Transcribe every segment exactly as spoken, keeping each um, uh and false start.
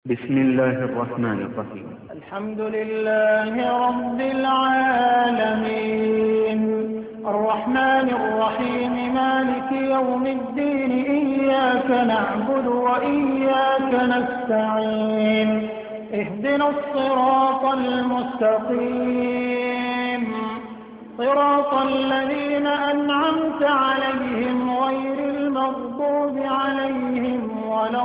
بسم الله الرحمن الرحيم. الحمد لله رب العالمين الرحمن الرحيم مالك يوم الدين إياك نعبد وإياك نستعين اهدنا الصراط المستقيم صراط الذين أنعمت عليهم غير المغضوب عليهم ولا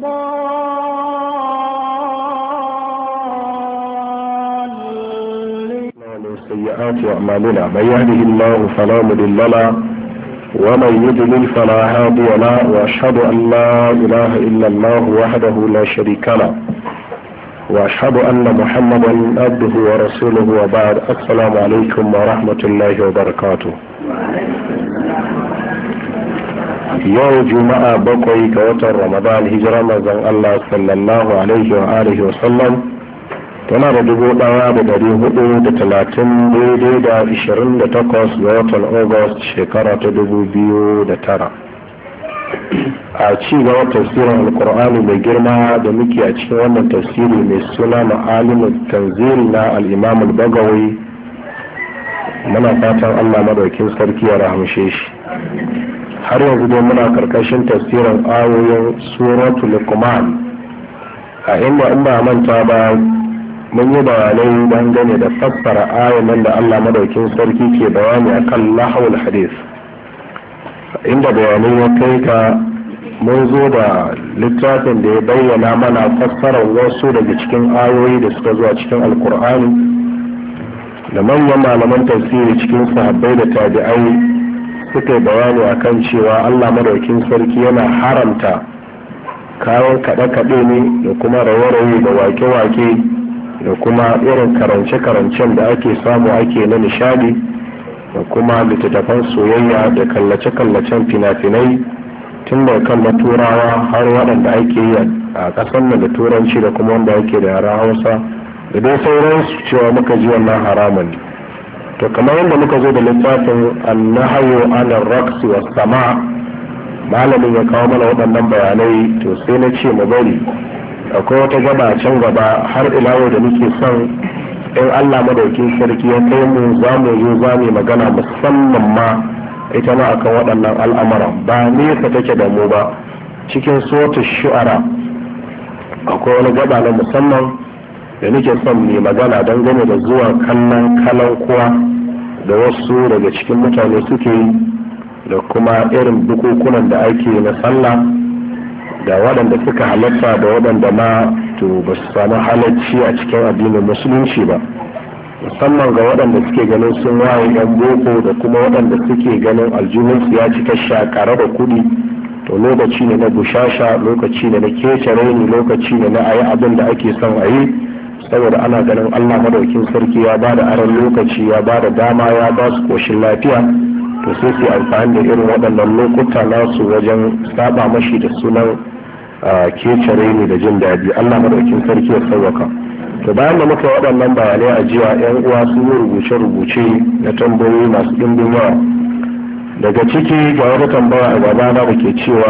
الضالين. من سيئات أعمالنا من يهده الله فلا مضل له ومن يضلل فلا هادي له وأشهد أن لا إله إلا الله وحده لا شريك له وأشهد أن محمدا عبده ورسوله وبعد. السلام عليكم ورحمة الله وبركاته. yau juma'a bakwai ga watan ramadan hijira manzon Allah sallallahu alaihi wa alihi wa sallam tana da dubu daya da dari hudu da talatin daidai da ishirin da takwas ga watan august shekara ta dubu biyu da tara. A ci gaba tafsirin alkur'ani mai girma da muke a cikin wannan tafsiri mai suna ma'alimin tanzil na al-imam al-bagawi, muna fatan Allah madaukin sarki ya rahamshe shi. Har yanzu dai muna karkashin tafsirin ayoyin suratul luqman, a inda in ba manta ba mun yi bayanai dangane da fassara ayoyin da Allah madaukin sarki ke bayani akan lahawul hadith, inda bayanai ya kai ka mun zo da littafin da ya bayyana mana fassarar wasu daga cikin ayoyi da suka zuwa cikin alkur'ani da manyan malaman tafsiri cikin sahabbai da tabi'ai suka yi bayani akan cewa Allah madaukin sarki yana haramta kayan kaɗe-kaɗe ne da kuma raye-raye da wake-wake da kuma irin karance-karancen da ake samu ake na nishadi da kuma littattafan soyayya da kallace-kallacen fina-finai tun da kan na turawa har waɗanda ake yi a ƙasar nan da turanci da kuma wanda ake da yaren hausa da dai sauransu cewa muka ji wannan haramun. To kamar yadda muka zo da littafin annahayo anar raqs was sama, malamin ya kawo mana waɗannan bayanai, to sai na ce mu bari akwai wata gaba can gaba har ila yau da muke son in Allah madaukin sarki ya kai mu za mu zo za mu magana musamman ma ita ma akan waɗannan al'amuran ba nesa take da mu ba. Cikin suratul shu'ara akwai wani gaba na musamman da nake son mai magana dangane da zuwa kallon kalan kuwa da wasu daga cikin mutane suke yi da kuma irin bukukunan da ake na sallah da waɗanda suka halatta da waɗanda ma to ba su samu halacci a cikin addinin musulunci ba, musamman ga waɗanda suke ganin sun waye yan boko da kuma waɗanda suke ganin aljihunsu ya cika shakare da kuɗi. To lokaci ne na bushasha, lokaci ne na kece raini, lokaci ne na ayi abin da ake son a yi saboda ana ganin Allah madaukin sarki ya ba da aron lokaci, ya ba da dama, ya ba su koshin lafiya, to sai su amfani da irin waɗannan lokuta nasu wajen saba mashi da sunan kece raini da jin daɗi. Allah madaukin sarki ya sauwaka. To bayan da muka waɗannan bayanai a jiya, yan uwa sun yi rubuce-rubuce na tambayoyi masu ɗimbin yawa. Daga ciki ga wata tambaya a gabana da ke cewa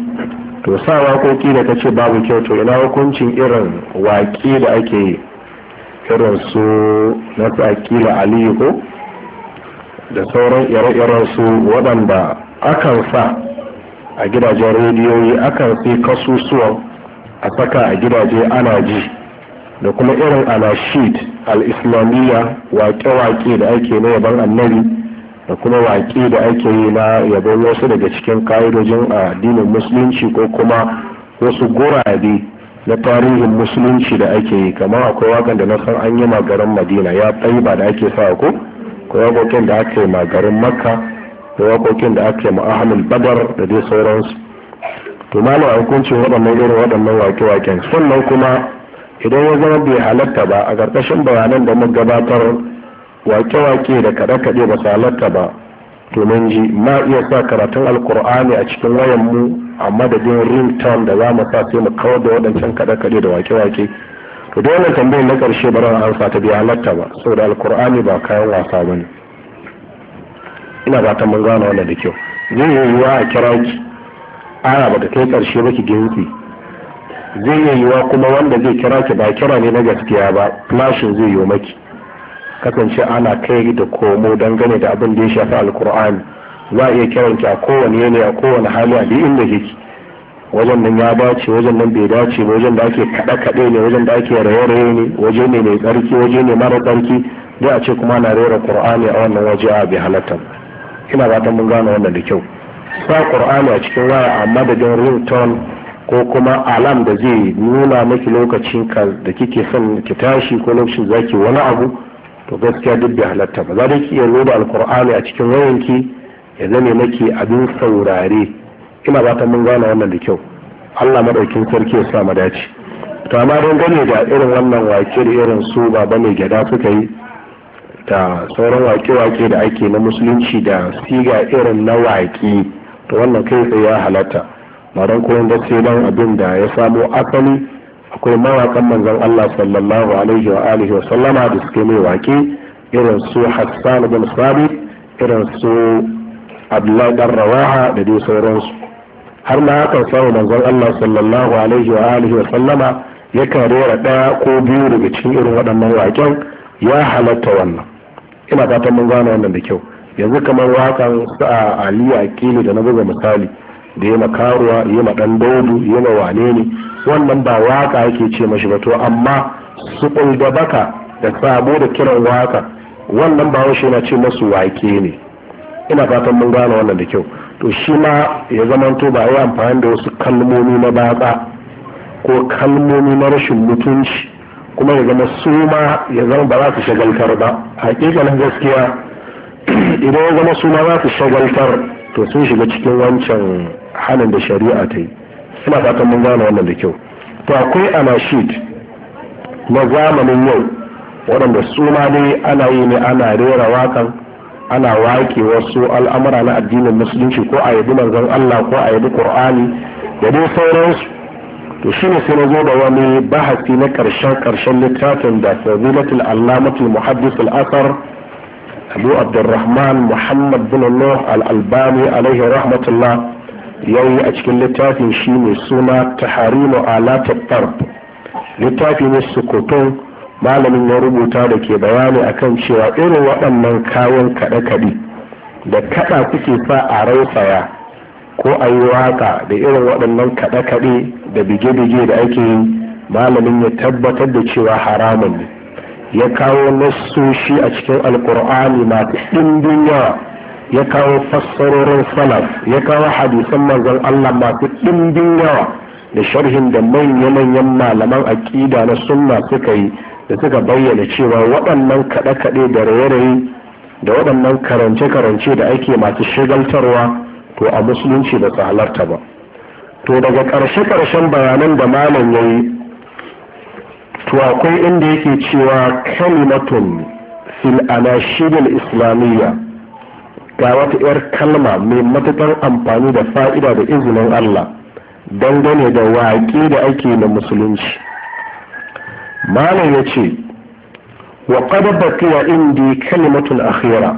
to sa waƙoƙi da ta ce babu kyau, to ina hukuncin irin waƙi da ake yi irin su na tsakila aliyu ko da sauran ire-iren su waɗanda akan sa a gidajen rediyoyi, akan sai kasusuwan a saka a gidaje ana ji, da kuma irin anashid al-islamiyya, waƙe-waƙe da ake na yaban annabi da kuma waƙe da ake yi na yabon wasu daga cikin ƙa'idojin addinin musulunci ko kuma wasu gurabe na tarihin musulunci da ake yi. Kamar akwai waƙan da na san an yi magarin madina ya ba da ake sa ko ko waƙoƙin da aka yi magarin makka ko waƙoƙin da aka yi ma'ahamul badar da dai sauransu. To malam a hukuncin waɗannan irin waɗannan waƙe-waƙen. Sannan kuma idan ya zama bai halatta ba, a ƙarƙashin bayanan da muka gabatar wake-wake da kaɗe-kaɗe ba su halatta ba, to mun ji ma iya sa karatun alkur'ani a cikin wayan mu a madadin ringtone da za mu sa sai mu kawar da waɗancan kaɗe-kaɗe da wake-wake. To da wannan tambayar na ƙarshe ba ran ansa ta bai halatta ba, saboda alkur'ani ba kayan wasa ba ne. Ina fatan mun gane wannan da kyau. Zai yi yiwuwa a kira ki aya ba ta kai ƙarshe ba ki gintsi zai iya yiwa kuma wanda zai kira ki ba kira ne na gaskiya ba, flashin zai yi maki. Kasance ana kai da komo dangane da abin da ya shafi alkur'ani, za a iya kiran ki a kowane yanayi, a kowane hali, a duk inda kike. Wajen nan ya dace, wajen nan bai dace ba, wajen da ake kaɗe-kaɗe ne, wajen da ake raye-raye ne, waje ne mai tsarki, waje ne mara tsarki, dai a ce kuma na rera qur'ani a wannan waje a bai halatta. Ina fatan mun gane wannan da kyau. Sa qur'ani a cikin waya a madadin ringtone ko kuma alam da zai nuna maki lokacin ka da kike son ki tashi ko lokacin zaki wani abu, to gaskiya duk bai halatta ba. Za da ki iya loda alqur'ani a cikin wayanki ya zame maki abin saurare. Ina fatan mun gane wannan da kyau. Allah madaukin sarki ya sa mu dace. To amma don gane da irin wannan wake da irin su baba mai gyada suka yi da sauran wake-wake da ake na musulunci da siga irin na waƙi, to wannan kai tsaye ya halatta. Ba don koyon da sai don abin da ya samo asali. Akwai mawaƙan manzon Allah sallallahu alaihi wa alihi wa sallama da suke mai waƙe irin su Hassan bin Sabit, irin su Abdullahi dan Rawaha da dai sauransu. Har ma hakan samu manzon Allah sallallahu alaihi wa alihi wa sallama yakan rera ɗaya ko biyu daga cikin irin waɗannan waƙen, ya halatta wannan. Ina fatan mun gane wannan da kyau. Yanzu kamar waƙan sa'a Ali Akili da na buga misali, da ya makaruwa, ya ma ɗan daudu, ya ma wane ne, wannan ba waƙa yake ce mashi ba, to amma su da baka da sabo da kiran waƙa, wannan ba washe yana ce masu waƙe ne. Ina fatan mun gane wannan da kyau. To shi ma ya zamanto ba yi amfani da wasu kalmomi na batsa ko kalmomi na rashin mutunci, kuma ya zama su ma ya zama ba za su shagaltar ba. Hakikanin gaskiya idan ya zama su ma za su shagaltar, to sun shiga cikin wancan hannun da shari'a ta yi. Ina fatan mun gane wannan da kyau. To akwai anashid na zamanin yau waɗanda su ma dai ana yi ne, ana rera wakan, ana wake wasu al'amura na addinin musulunci, ko a yabi manzon Allah ko a yabi Qur'ani da dai sauransu. To shine sai na zo da wani bahasi na karshen karshen littafin da fadilatul allamatul muhaddis al-asar Abu Abdurrahman Muhammad bin Nuh al-Albani alaihi rahmatullah yayi a cikin littafin shi ne suna Taharimu alat at-tarb. Littafi ne sukutun malamin ya rubuta da ke bayani akan cewa irin waɗannan kayan kaɗe-kaɗe da kaɗa kuke sa a rausaya ko a yi waƙa da irin waɗannan kaɗe-kaɗe da bige-bige da ake yi, malamin ya tabbatar da cewa haramun ne. Ya kawo nassoshi a cikin alkur'ani masu ɗimbin yawa, ya kawo fassarorin salaf, ya kawo hadisan manzon Allah masu ɗimbin yawa da sharhin da manya-manyan malaman aƙida na sunna suka yi, da suka bayyana cewa waɗannan kaɗe-kaɗe da raye-raye da waɗannan karance-karance da ake masu shigaltarwa, to a musulunci ba su halarta ba. To daga ƙarshe-ƙarshen bayanan da malam ya yi, to akwai inda yake cewa kalimatun fil anashidil islamiyya, ga wata 'yar kalma mai matuƙar amfani da fa'ida da izinin Allah dangane da waƙe da ake na musulunci. Malam ya ce wa qad baqiya indi kalimatun akhira,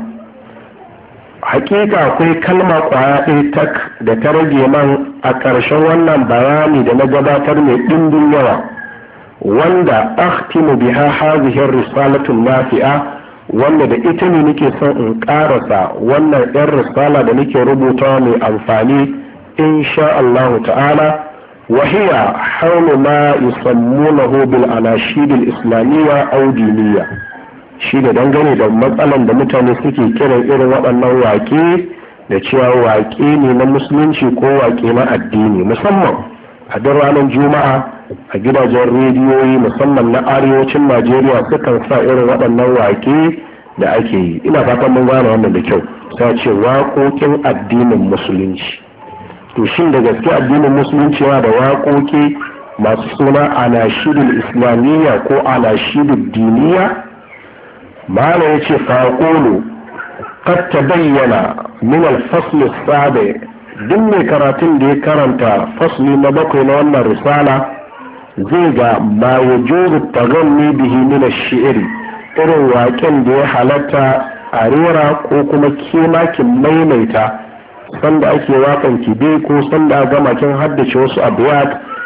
hakika akwai kalma kwaya ɗaya tak da ta rage man a ƙarshen wannan bayani da na gabatar mai ɗimbin yawa, wanda akhtimu biha hadhihi risalatun nafi'a, wanda da ita ne nake son in ƙarasa wannan ɗan risala da nake rubuta mai amfani insha Allah ta'ala. وهي حول ما يسمونه بالأناشيد الإسلامية أو دينية. shi da dangane da matsalan da mutane suke kiran irin waɗannan waƙe da cewa waƙe ne na musulunci ko waƙe na addini, musamman a duk ranar juma'a a gidajen rediyoyi musamman na arewacin Najeriya sukan sa irin waɗannan waƙe da ake yi. Ina fatan mun gane wannan da kyau, sai ce waƙoƙin addinin musulunci. To shin da gaske addinin musulunci yana da waƙoƙi masu suna anashidul islamiyya ko anashidul diniya? Malam ya ce faƙolo qad tabayyana min al-fasl as-sabi, duk mai karatun da ya karanta fasli na bakwai na wannan risala zai ga ma yajuzu taganni bihi min ash-shi'ri, irin waƙen da ya halatta a rera ko kuma kemakin maimaita sanda ake wakan kibe ko sanda a gama kin haddace wasu abiyat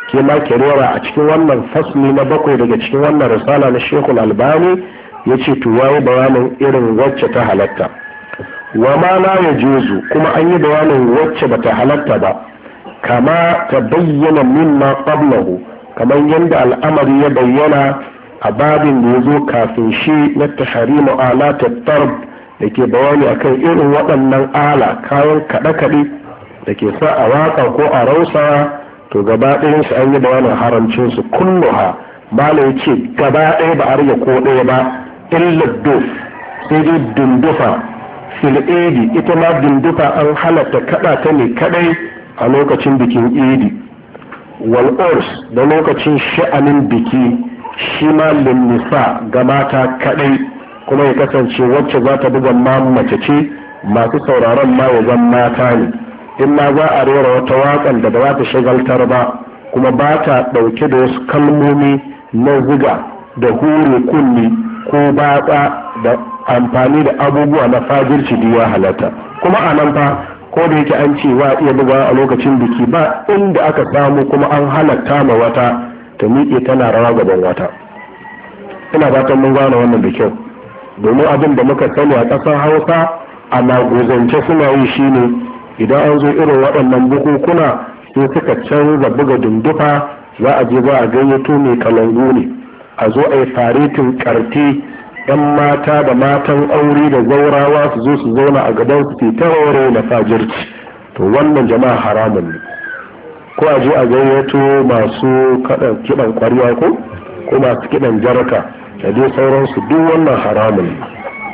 ke ma ki rera a cikin wannan fasli na bakwai daga cikin wannan risala na Sheikhul Albani yace to yayi bayanin irin wacce ta halatta wa ma la yajuzu kuma an yi bayanin wacce bata halatta ba kama ta bayyana mimma qablahu kamar yadda al'amari ya bayyana a babin da ya zo kafin shi na taharimu alatat tarb da ke bayani akan irin waɗannan ala kayan kaɗe-kaɗe da ke sa a waƙa ko a rausa to gaba ɗayan su an yi bayanin haramcin su kulluha mala ya ce gaba ɗaya ba a rage ko ɗaya ba illa duf sai dai dundufa fil idi ita ma dundufa an halatta kaɗa ta ne kaɗai a lokacin bikin idi wal urs da lokacin sha'anin biki shi ma linnisa ga mata kadai kuma ya kasance wacce za ta buga ma mace ce masu sauraron ma ya zan mata ne in ma za a rera wata waƙan da ba za ta shagaltar ba kuma ba ta ɗauke da wasu kalmomi na ziga da hure kunni ko batsa da amfani da abubuwa na fajirci da ya halatta kuma a nan fa ko da yake an ce wa iya bugawa a lokacin biki ba inda aka samu kuma an halatta ma wata ta miƙe tana rawa gaban wata ina fatan mun gane wannan da kyau domin abin da muka sani a ƙasar Hausa a maguzance suna yi shine idan an zo irin waɗannan bukukuna sai suka canza buga dundufa za a je za a gayyato mai kalangu ne a zo a yi faretin ƙarti yan mata da matan aure da zaurawa su zo su zauna a gaban su ke tarore na fajirci to wannan jama'a haramun ne ko a je a gayyato masu kaɗan kiɗan ƙwarya ko ko masu kiɗan jarka da dai sauransu duk wannan haramun ne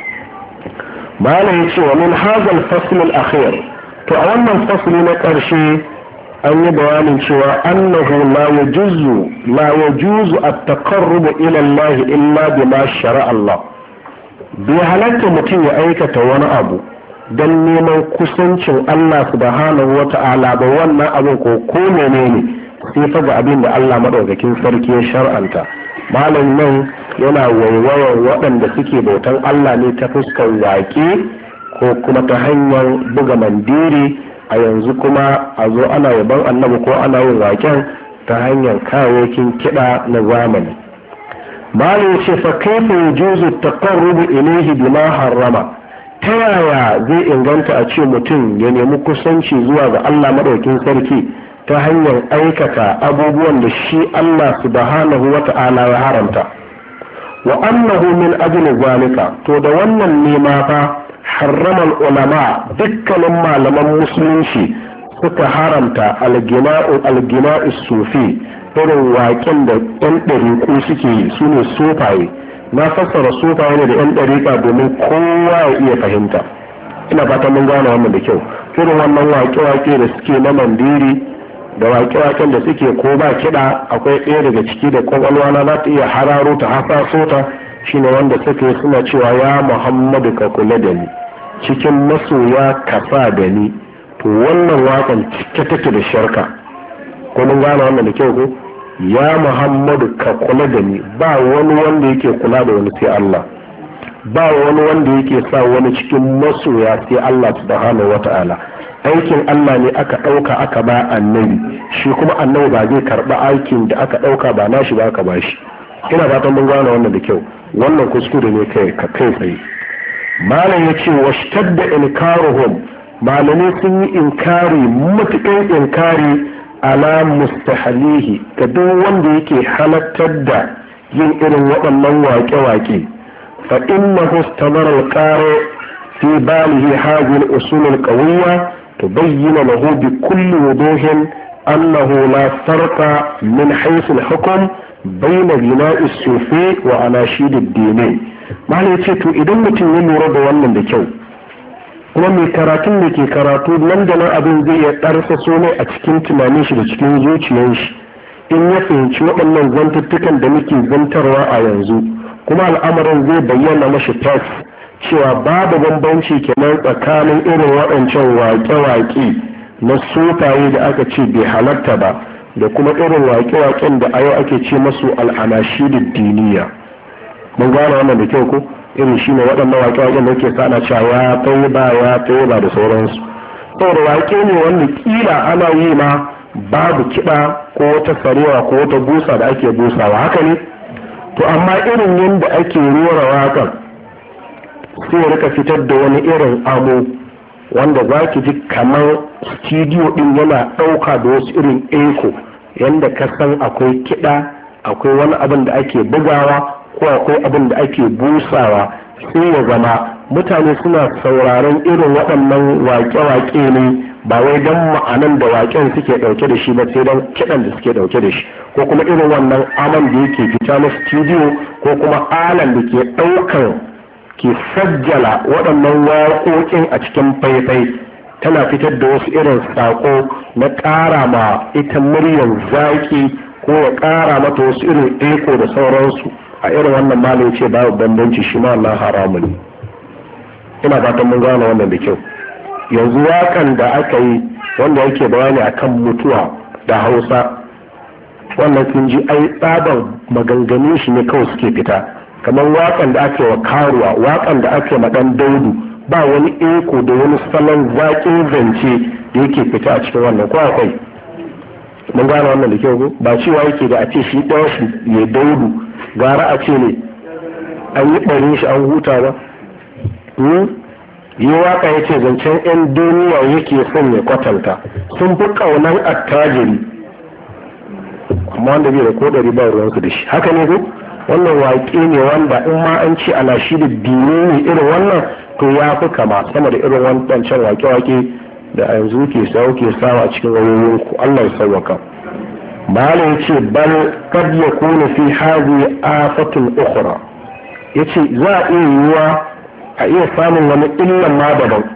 malam ya ce wa min hazal fasl al akhir to a wannan fasli na ƙarshe an yi bayanin cewa annahu la yajuzu la yajuzu at-taqarrub ila Allah illa bima shara'a Allah bai halatta mutum ya aikata wani abu don neman kusancin Allah subhanahu wata'ala ba wannan abin ko ko menene sai fa ga abin da Allah madaukakin sarki ya shar'anta malam nan yana waiwayar waɗanda suke bautan Allah ne ta fuskar waƙe ko kuma ta hanyar buga mandiri a yanzu kuma a zo ana yaban annabi ko ana yin waken ta hanyar kayayyakin kiɗa na zamani malam ya ce fa kaifa yujuzu taqarrubu ilayhi bima harrama ta yaya zai inganta a ce mutum ya nemi kusanci zuwa ga Allah madaukin sarki ta hanyar aikata abubuwan da shi Allah subhanahu wata'ala ya haramta wa annahu min ajli zalika to da wannan nema fa harramal ulama dukkanin malaman musulunci suka haramta algina'u algina'u sufi irin waƙen da yan ɗariƙu suke yi su ne sufaye na fassara sufaye ne da yan ɗariƙa domin kowa ya iya fahimta ina fata mun gane wannan da kyau irin wannan waƙe-waƙe da suke na mandiri da waƙe-waƙen da suke ko ba kiɗa akwai ɗaya daga ciki da ƙwaƙwalwa na za ta iya hararo ta hasaso ta shine wanda suke suna cewa ya Muhammadu ka kula da ni cikin masoya kasa da ni to wannan wakan cike take da sharka ko mun gane wannan da kyau ko ya Muhammadu ka kula da ni ba wani wanda yake kula da wani sai Allah ba wani wanda yake sa wani cikin masoya sai Allah subhanahu wata'ala aikin Allah ne aka ɗauka aka ba annabi shi kuma annabi ba zai karɓi aikin da aka ɗauka ba nashi ba aka ba shi ina fatan mun gane wannan da kyau wannan kuskure ne kai ka kai tsaye malam ya ce washtadda inkaruhum malamai sun yi inkari matuƙan inkari ala mustahalihi ga duk wanda yake halattar da yin irin waɗannan waƙe-waƙe fa innahu istamara al-qari fi balihi hadhihi al-usul al-qawiyya tubayyana lahu bi kulli wuduhin annahu la farqa min haythu al-hukm bayna ghina'i as-sufi wa anashid ad-dini malai ce to idan mutum ya lura da wannan da kyau kuma mai karatun da ke karatu nan da nan abin zai ya ɗarsa so ne a cikin tunanin shi da cikin zuciyar shi in ya fahimci waɗannan zantuttukan da muke zantarwa a yanzu kuma al'amarin zai bayyana mashi tas cewa babu bambanci kenan tsakanin irin waɗancan waƙe-waƙe na sufaye da aka ce bai halatta ba da kuma irin waƙe-waƙen da a yau ake ce masu al'anashidud diniya mun gane wannan da kyau ko irin shi ne waɗannan waƙe-waƙen da ke sana cewa ya tsaye ba ya tsaye ba da sauransu saboda waƙe ne wanda ƙila ana yi ma babu kiɗa ko wata sarewa ko wata busa da ake busawa, haka ne? To amma irin yadda ake rera waƙar sai ya rika fitar da wani irin amo wanda za ki ji kamar studio ɗin yana ɗauka da wasu irin echo, yadda ka san akwai kiɗa, akwai wani abin da ake bugawa ko akwai abin da ake busawa, sai ya zama mutane suna sauraron irin waɗannan waƙe-waƙe ne ba wai don ma'anan da waƙen suke ɗauke da shi ba, sai don kiɗan da suke ɗauke da shi, ko kuma irin wannan aman da yake fita na studio ko kuma alan da ke ɗaukan ke sajjala waɗannan waƙoƙin a cikin faifai tana fitar da wasu irin saƙo na ƙara ma ita muryar zaƙi ko ya ƙara mata wasu irin eko da sauransu. A irin wannan malai ce babu bambanci, shi ma Allah haramu ne. Ina fatan mun gane wannan da kyau. Yanzu waƙan da aka yi wanda yake bayani akan mutuwa da Hausa, wannan kun ji ai tsaban maganganun shi ne kawai suke fita, kamar waƙan da ake wa karuwa, waƙan da ake ma ɗan daudu, ba wani eko da wani salon zaƙin zance da yake fita a cikin wannan, ko akwai? Mun gane wannan da kyau ko? Ba cewa yake da a ce shi ɗaya shi ya daudu gara a ce ne an yi ɓarin shi an huta ba. Yi waka ya ce zancen 'yan duniya yake son ya kwatanta, sun fi ƙaunar attajiri amma wanda bai da ko ɗari ba ruwansu da shi, haka ne ko? Wannan waƙe ne wanda in ma an ce ana shi da dini ne irin wannan, to ya fi kama sama da irin wancan waƙe-waƙe da a yanzu ke sawo ke sawa a cikin wayoyinku. Allah ya sauwaka. Malam ya ce bal kad yakunu fi hadhihi afatun ukhra, yace za a iya yiwuwa a iya samun wani illan ma daban.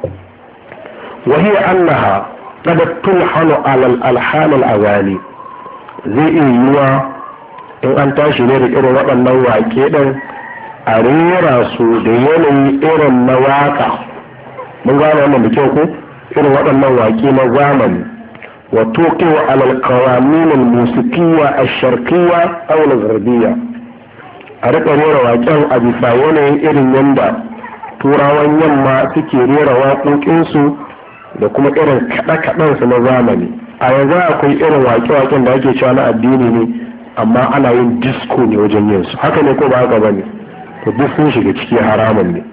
wa hiya annaha qad tulhanu ala al-alhan al-aghani, zai iya yiwuwa in an tashi ne da irin waɗannan waƙe ɗin a rera su da yanayi irin na waƙa. Mun gane wannan da kyau ko? Irin waɗannan waƙe na zamani. wa tuqiwa ala al-qawamin al-musiqiyya ash-sharqiyya aw al-gharbiyya, a riƙa rera waƙen a bisa yanayin irin yanda turawan yamma suke rera waƙoƙinsu da kuma irin kaɗe-kaɗensu na zamani. A yanzu akwai irin waƙe-waƙen da ake cewa na addini ne, amma ana yin disco ne wajen yin su, haka ne ko ba haka bane? To duk sun shiga ciki haramun ne.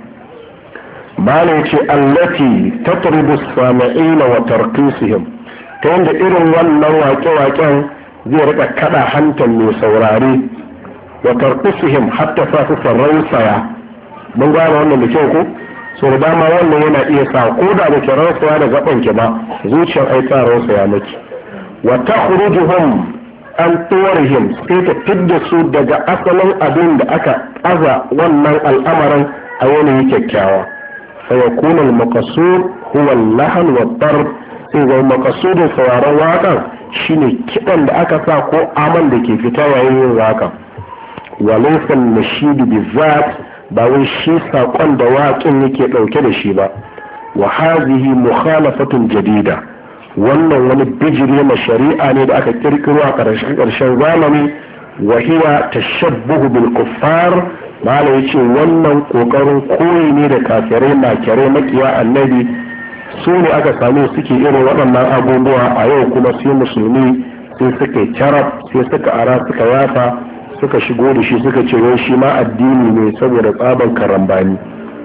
Malai ce allati tatribu sami'ina wa tarqisihim, ta yanda irin wannan waƙe-waƙen zai rika kada hantar mai saurare wa tarqisihim hatta sa su rausaya. Mun gane wannan da kyau ko? So da dama wannan yana iya sa ko da ba ki rausaya da gaban ki ba, zuciyar ai ta rausaya miki. Wa takhrujuhum an tuwarihim, sai ta fidda su daga asalin abin da aka aza wannan al'amarin a yanayi kyakkyawa. Fa yakuna al-maqsud huwa al-lahan wa darb, sai ga maqsudin sauraron waƙar shine kidan da aka sa ko aman da ke fita yayin yin waƙa. Wa laysa an-nashid bizat, ba wai shi saƙon da waƙin yake ɗauke da shi ba. Wa hadhihi mukhalafatun jadida, wannan wani bijiri na shari'a ne da aka kirkiro a ƙarshen zamani. wa hiya tashabbuhu bil kuffar, mala yace wannan kokarin koyi ne da kafirai makirai makiya annabi, su ne aka samu suke irin waɗannan abubuwa a yau. Kuma sai musulmi sai suka yi carab, sai suka ara suka yafa, suka shigo da shi suka ce wai shi ma addini ne saboda tsaban karambani.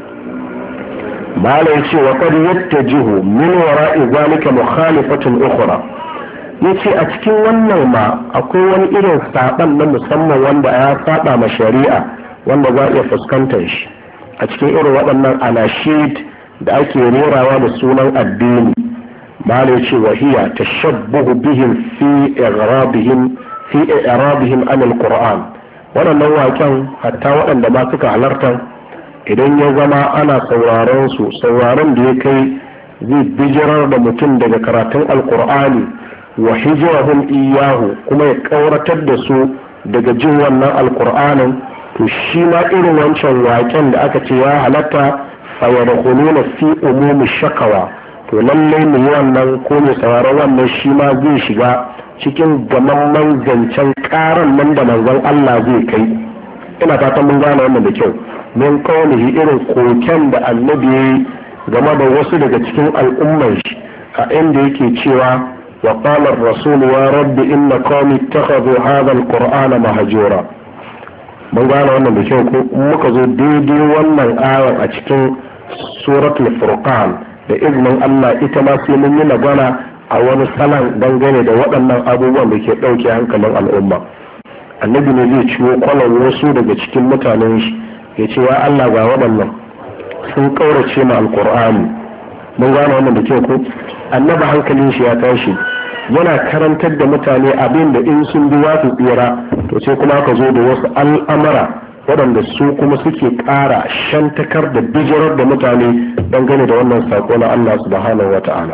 mala yace wa qad yattajihu min wara'i zalika mukhalifatun ukhra, yace a cikin wannan ma akwai wani irin saban na musamman wanda ya saba ma shari'a, wanda za a iya fuskantar shi a cikin irin waɗannan anashid da ake rerawa da sunan addini. mala yace wa hiya tashabbuhu bihim fi i'rabihim fi i'rabihim an al-Qur'an. waɗannan waƙen hatta waɗanda ba suka halarta, idan ya zama ana sauraron su sauraron da ya kai zai bijirar da mutum daga karatun alkur'ani wa hijrahum iyahu, kuma ya kauratar da su daga jin wannan alkur'anin, to shi ma irin wancan waƙen da aka ce ya halatta fa yadkhuluna fi umumi shakawa, to lallai mu yi wannan ko mu sauraron wannan shi ma zai shiga cikin gamamman zancen karan nan da manzon Allah zai kai. ina fatan mun gane wannan da kyau. min kawai irin koken da annabi ya yi game da wasu daga cikin al'ummar shi, a inda yake cewa wa qala ar-rasul ya rabbi inna qawmi ittakhadhu hadha al-qur'ana mahjura. mun gane wannan da kyau ko muka zo daidai wannan ayar a cikin suratul furqan da izinin Allah ita ma sai mun yi magana a wani salon dangane da waɗannan abubuwan da ke ɗauke hankalin al'umma. annabi ne zai ciwo kwallon wasu daga cikin mutanen shi ya ce ya Allah ga waɗannan sun ƙaurace ma alƙur'ani. mun gane wannan da kyau ko annabi hankalin shi ya tashi yana karantar da mutane abin da in sun bi za su tsira, to sai kuma ka zo da wasu al'amara waɗanda su kuma suke ƙara shantakar da bijirar da mutane dangane da wannan saƙo na Allah subhanahu wa ta'ala.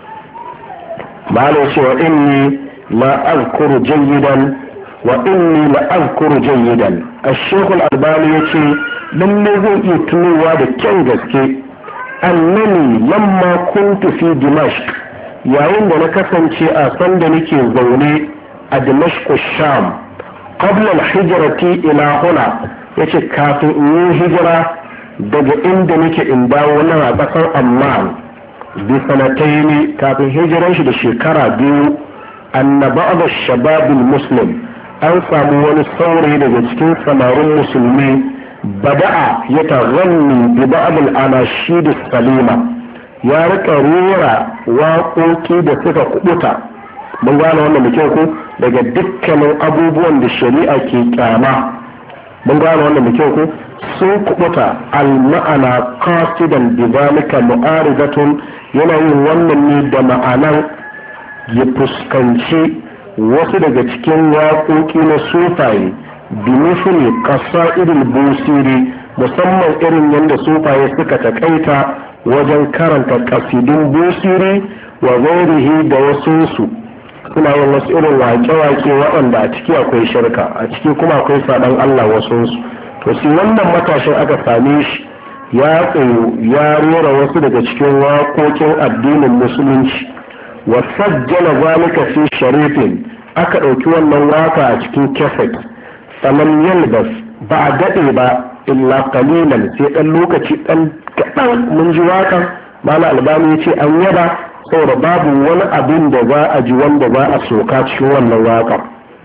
malai cewa inni la azkuru jayyidan wa inni la azkuru jayyidan ash-shaykh al-albani yace lalle zai iya tunowa da kyan gaske annani lamma kuntu fi dimashq yayin da na kasance a sanda nake zaune a dimashq sham qabla al-hijrati ila huna yace kafin in yi hijira daga inda nake in dawo nan a ƙasar amman bi sanataini kafin hijiran shi da shekara biyu anna ba'd ash-shabab al-muslim an samu wani saurayi daga cikin samarin musulmi bada'a ya taghanni bi ba'd al-anashid as-salima ya rika rera waƙoƙi da suka kubuta. mun gane wannan da kyau ko daga dukkanin abubuwan da shari'a ke kyama. mun gane wannan da kyau ko sun kubuta al-ma'ana qasidan bi zalika mu'aridatun yana yin wannan ne da ma'anar ya fuskanci wasu daga cikin waƙoƙi na sufaye bi misali qasaidul busiri musamman irin yadda sufaye suka takaita wajen karanta qasidun busiri wa ghairihi da wasunsu suna yin wasu irin wake-wake waɗanda a ciki akwai shirka a ciki kuma akwai saɗan Allah wasunsu. to shi wannan matashin aka same shi ya tsayo ya rera wasu daga cikin waƙoƙin addinin musulunci wa sajjala zalika fi sharifin aka ɗauki wannan waka a cikin kaset falam yalbas ba a daɗe ba illa qalilan sai ɗan lokaci ɗan kaɗan mun ji waƙan mala albani ya ce an yaba saboda babu wani abin da za a ji wanda za a soka cikin wannan waƙar.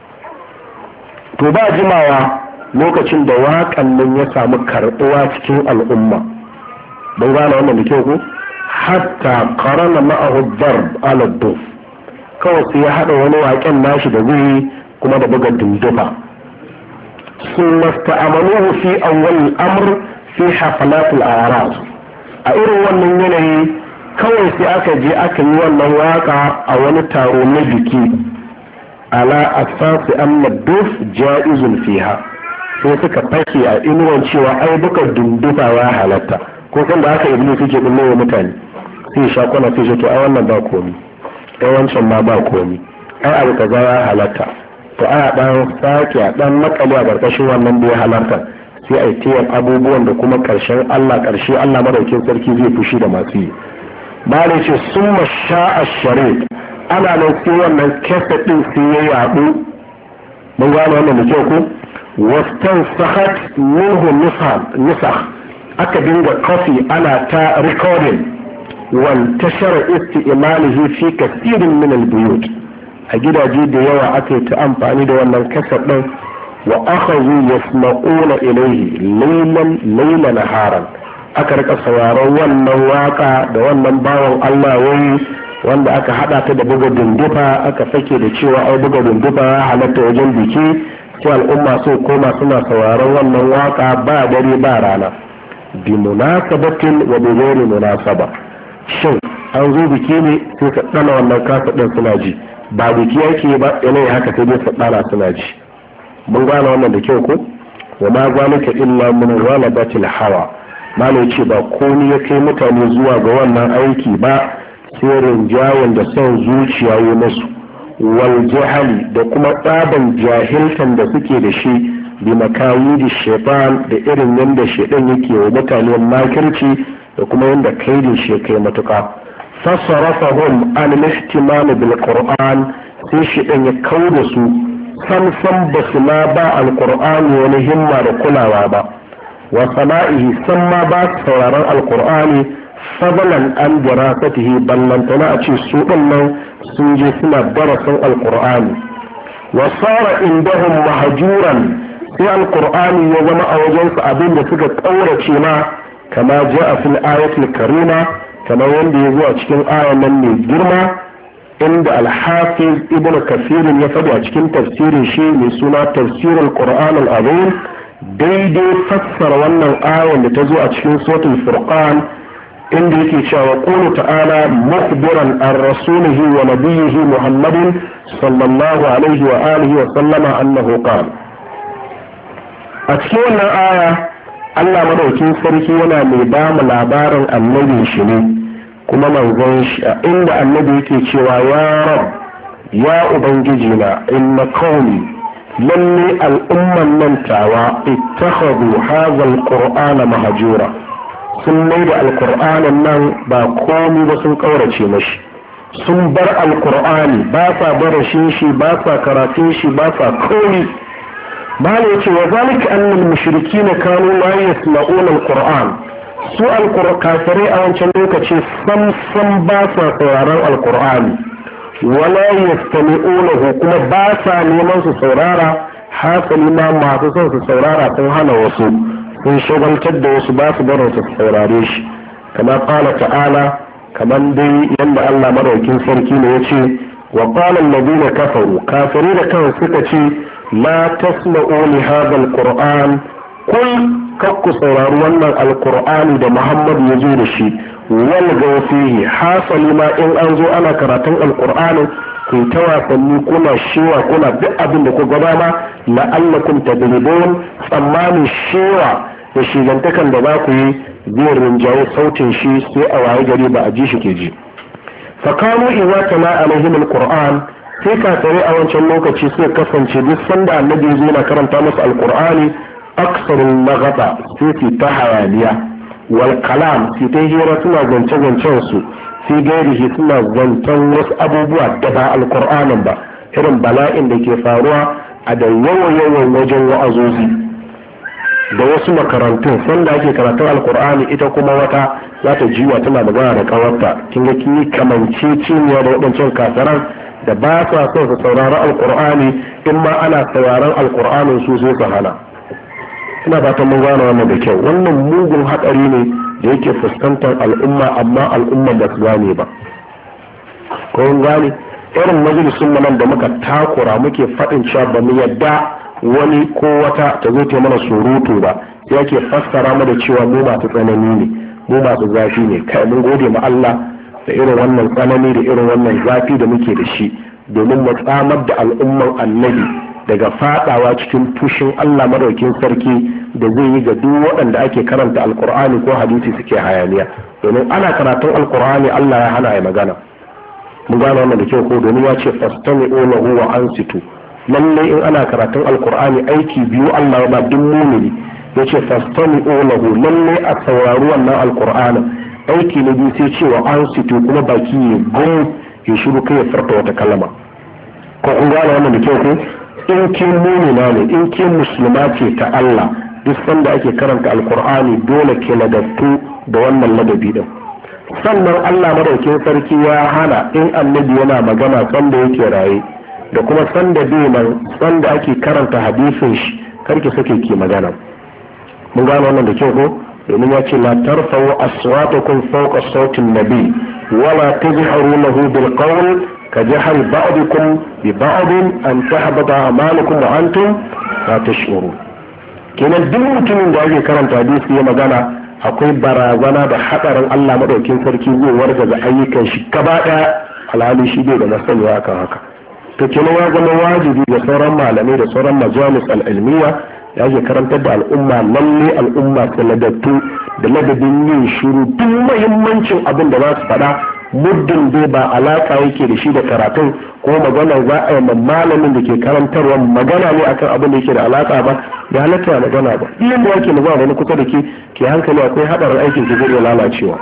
to ba jimawa lokacin da waƙan nan ya samu karɓuwa cikin al'umma. don gane wannan da kyau ko hatta qarana ma'ahu darb ala duf kawai sai ya haɗa wani waƙen nashi da zai kuma da buga dundufa. sun masta'amaluhu fi awwal amr fi hafalat al-a'rad a irin wannan yanayi kawai sai aka je aka yi wannan waka a wani taro na biki ala asasi amma duf ja'izun fiha sai suka fake a inuwan cewa ai buka dundufa ya halatta ko kan da aka ibnu suke bullo wa mutane sai sha kwana sai shi to ai wannan ba komi ai wancan ma ba komi ai abu kaza ya halatta to ana dan sake a dan makale a karkashin wannan da ya halarta sai ai tiyar abubuwan da kuma karshen Allah karshe Allah madaukin sarki zai fushi da masu yi. ba da ce sun masha a shari'a ana nan sai wannan kesa ɗin sai ya yaɗu. mun gane wannan da kyau ko wastan sahat minhu nisakh aka dinga kofi ana ta recording wal tashara isti'malihi fi kathirin min al-buyut a gidaje da yawa aka yi ta amfani da wannan kasa ɗin wa akhadhu yasma'una ilayhi laylan layla naharan aka rika sauraron wannan waka da wannan bawan Allah wani wanda aka hada ta da buga dundufa aka fake da cewa ai buga dundufa ya halatta wajen biki sai al'umma so koma suna sauraron wannan waka ba dare ba rana bi munasabatin wa bi ghairi munasaba. shin an zo biki ne sai ka dana wannan kasa din suna ji ba biki yake ba yanayi haka sai dai sadara suna ji. mun gane wannan da kyau ko wa ma zalika illa min ghalabatil hawa malai ce ba komai ya kai mutane zuwa ga wannan aiki ba sai rinjayen da son zuciya yi musu wal jahali da kuma tsaban jahiltan da suke da shi bi makayidi shaitan da irin yadda shaitan yake wa mutane makirci da kuma yadda kaidin shi kai matuka fasarafahum an al-ihtimam bil qur'an sai shaitan ya kauda su san san basu ma ba al-qur'ani wani himma da kulawa ba wa sama'ihi san ma ba su sauraron alkur'ani fadalan an dirasatihi ballantana a ce su nan sun je suna darasin alkur'ani wa sara indahum mahjuran sai alkur'ani ya zama a wajensu abin da suka ƙaurace ma kama ja'a fil ayatul karima kamar wanda ya zo a cikin ayan nan mai girma inda alhafiz ibn kasirin ya faɗi a cikin tafsirin shi mai suna tafsirul qur'an al-azim daidai fassara wannan ayan da ta zo a cikin suratul furqan inda yake cewa qulu ta'ala mukhbiran an rasulihi wa nabiyhi muhammadin sallallahu alaihi wa alihi wa sallama annahu qala a cikin wannan aya Allah madaukin sarki yana mai ba mu labarin annabin shi ne kuma manzon shi a inda annabi yake cewa ya rab ya ubangiji na inna qaumi lalle al'umman nan tawa ittakhadhu hadha alqur'ana mahjura sun mai da alqur'anin nan ba komai ba sun kaurace mashi sun bar alqur'ani ba sa barashin shi ba sa karatun shi ba sa komai malai yace wa zalika annal mushrikeena kanu la yasma'una alqur'an su alkafirai a wancan lokaci sam sam ba sa sauraron alkur'ani wala yastami'unahu kuma ba sa neman su saurara hasali ma masu son su saurara sun hana wasu sun shagaltar da wasu ba su barin su saurare shi kama qala ta'ala kaman dai yanda Allah madaukin sarki ne yace wa qala alladhina kafaru kafirai da kan suka ce la tasma'u li hadha alqur'an kul kakku saurari wannan alkur'ani da muhammad ya zo da shi wal gaufihi hasali ma in an zo ana karatun alkur'ani ku ta wasanni kuna shewa kuna duk abin da ku gaba ma la'allakum tadribun tsammanin shewa da shigantakan da za ku yi zai rinjaye sautin shi sai a waye gari ba a ji shi ke ji fakanu idza tala alaihim alqur'an sai kafirai a wancan lokaci suka kasance duk sanda annabi ya zo na karanta musu alkur'ani aksarun magaba sai su ta hayaniya wal kalam su ta hira suna zance-zancen su sai gairihi suna zancen wasu abubuwa da ba alkur'anin ba irin bala'in da ke faruwa a da yawan-yawan wajen wa'azozi da wasu makarantun sanda ake karatun alkur'ani ita kuma wata za ta jiwa tana magana da kawarta kin ga kin yi kamanceceniya da waɗancan kasaran da ba sa son su saurari alkur'ani in ma ana sauraron alkur'anin su sai su hana ina fatan mun gane wannan da kyau wannan mugun haɗari ne da yake fuskantar al'umma amma al'umma ba su gane ba ko mun gane irin majalisun nan da muka takura muke faɗin cewa ba mu yadda wani ko wata ta zo ta mana surutu ba sai yake fassara mu da cewa mu masu tsanani ne mu masu zafi ne kai mun gode ma Allah da irin wannan tsanani da irin wannan zafi da muke da shi domin mu tsamar da al'umman annabi daga fadawa cikin fushin Allah madaukin sarki da zai yi ga duk waɗanda ake karanta alkur'ani ko hadisi suke hayaniya domin ana karatun alkur'ani Allah ya hana ya magana mun gane wannan da kyau ko domin ya ce fastami'u lahu wa ansitu lalle in ana karatun alkur'ani aiki biyu Allah ya ba duk mumini yace fastami'u lahu lalle a saurari wannan alkur'ani aiki na biyu sai cewa ansitu kuma baki ne gum ya shiru kai ya farta wata kalma ko kun gane wannan da kyau ko in kin mumina ne in kin musulma ce ta Allah duk sanda ake karanta alkur'ani dole ke ladabtu da wannan ladabi din sannan Allah madaukin sarki ya hana in annabi yana magana sanda yake raye da kuma sanda bai nan sanda ake karanta hadisin shi karki sake ki magana mun gane wannan da kyau ko domin ya ce la tarfa'u aswatakum fawqa sautin nabi wala tajharu lahu bil qawl كجهل بعضكم ببعض أن تحبط أعمالكم وأنتم لا تشعرون kenan duk mutumin da ake karanta hadisi ya magana akwai barazana da hadarin Allah madaukin sarki zai wargaza ayyukan shi gaba daya alhali shi bai da masaniya akan haka to kenan ya zama wajibi ga sauran malamai da sauran majalis al-ilmiya ya ke karantar da al'umma lalle al'umma ta ladattu da ladabin yin shiru duk muhimmancin abin da za su faɗa muddin dai ba alaka yake da shi da karatun ko magana za a yi malamin da ke karantarwa magana ne akan abin da yake da alaka ba ya halatta ya magana ba iyan da yake magana wani kusa da ke ke hankali akwai hadarin aikin ki zai iya lalacewa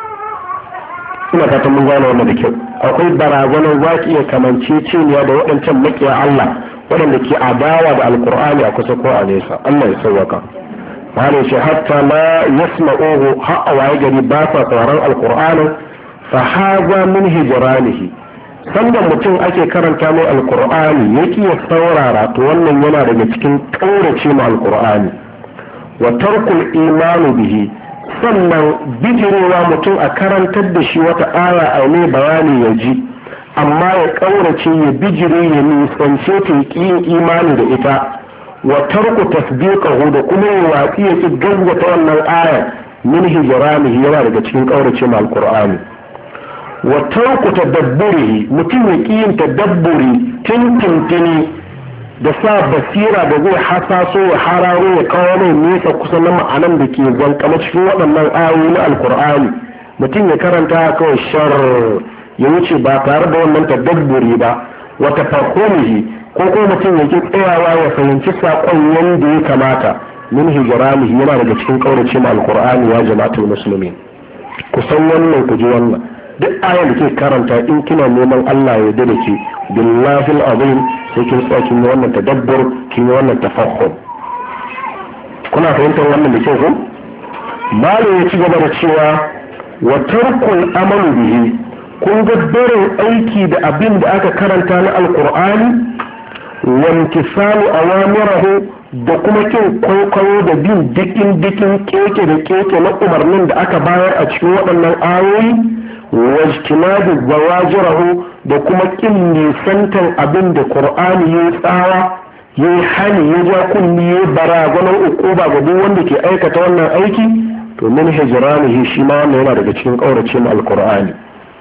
ina fatan mun gane wannan da kyau akwai barazanar za ki iya kamanceceniya da waɗancan makiya Allah waɗanda ke adawa da alkur'ani a kusa ko a nesa Allah ya sauwaka malai ce hatta la yasma'uhu har a waye gari ba sa sauraron alkur'anin fa haza min hijranihi sanda mutum ake karanta mai alkur'ani ya ya saurara to wannan yana daga cikin ƙaurace ma alkur'ani. wa tarkul imanu bihi, sannan bijirewa mutum a karantar da shi wata aya a mai bayani ya ji amma ya ƙaurace ya bijire ya nisance ta yin imani da ita. wa tarku tasdiqahu, da kuma ya watsi ya ki gaggata wannan aya min hijranihi, yana daga cikin ƙaurace ma alkur'ani. wa tarku tadabburihi, mutum ya ki yin tadabburi tintintini da sa basira da zai hasaso ya hararo ya kawo mai nesa kusa na ma'anan da ke zankama cikin waɗannan ayoyi na alkur'ani. mutum ya karanta kawai shar ya wuce ba tare da wannan tadabburi ba. wa tafakkumihi, ko ko mutum ya ki tsayawa ya fahimci saƙon yanda ya kamata. min hijranihi, yana daga cikin kaurace ma alkur'ani. ya jama'atul muslimin, ku san wannan, ku ji wannan. duk ayar da ke karanta in kina neman Allah ya yarda da ke billahi azim sai kin tsaya kin yi wannan tadabbur, kin yi wannan tafahum. kuna fahimtar wannan da kyau ko? malam ya ci gaba da cewa wa tarkul amalu bihi, kun ga barin aiki da abin da aka karanta na alqur'ani wa imtisalu awamirahu, da kuma kin kwaikwayo da bin dikin dikin keke da keke na umarnin da aka bayar a cikin waɗannan ayoyi. wajtinadu zawajirahu, da kuma kin nisantan abin da qur'ani ya tsawa ya hani ya ja kunni ya barazanar ukuba ga duk wanda ke aikata wannan aiki. to min hijranihi, shi ma wannan yana daga cikin kaurace mu alqur'ani.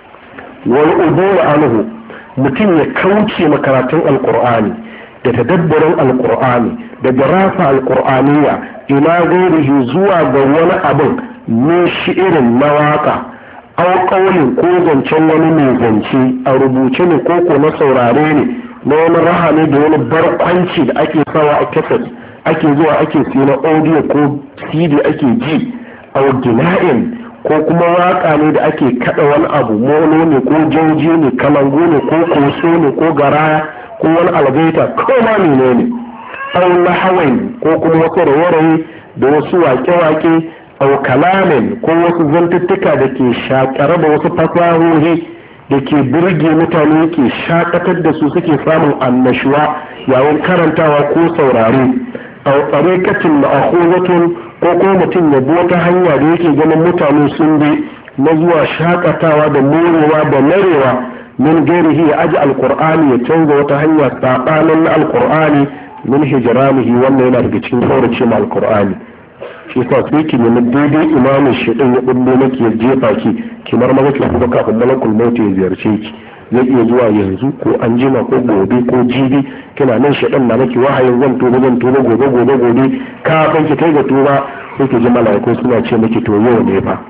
wal udul anhu, mutum ya kauce makaratun alqur'ani da tadabburin alqur'ani da darasa alqur'aniya ila gairihi, zuwa ga wani abin ne shi'irin mawaka aw qawlin, ko zancen wani mai zance a rubuce ne ko ko na saurare ne na wani rahane da wani barkwanci da ake sawa a kaset ake zuwa ake siya na audio ko cd ake ji. aw gina'in, ko kuma waka ne da ake kada wani abu, mono ne ko jauji ne, kalangu ne ko koso ne ko garaya ko wani algaita, ko ma menene. aw lahawain, ko kuma wasu rawaye da wasu wake-wake. aw kalamin, ko wasu zantuttuka da ke shakare da wasu fasahohi da ke burge mutane, ke shakatar da su, suke samun annashuwa yayin karantawa ko saurare. aw tariqatin ma'khuzatun, ko ko mutum ya bi wata hanya da yake ganin mutane sun bi na zuwa shakatawa da morewa da narewa. min gairihi, ya aji alqur'ani ya canza wata hanya sabanin na alqur'ani. min hijranihi, wannan yana daga cikin kaurace ma alqur'ani. shi sa sai ki nemi daidai imamin shi din ya bullo maki ya jefa ki kimar maza ki kuma kafin malakul maut ya ziyarce ki. zai iya zuwa yanzu ko an jima ko gobe ko jibi, kina nan shi na maki wahayin zan tuba zan tuba gobe gobe gobe, kafin ki kai ga tuba sai ki ji malaiku suna ce miki to yau ne fa.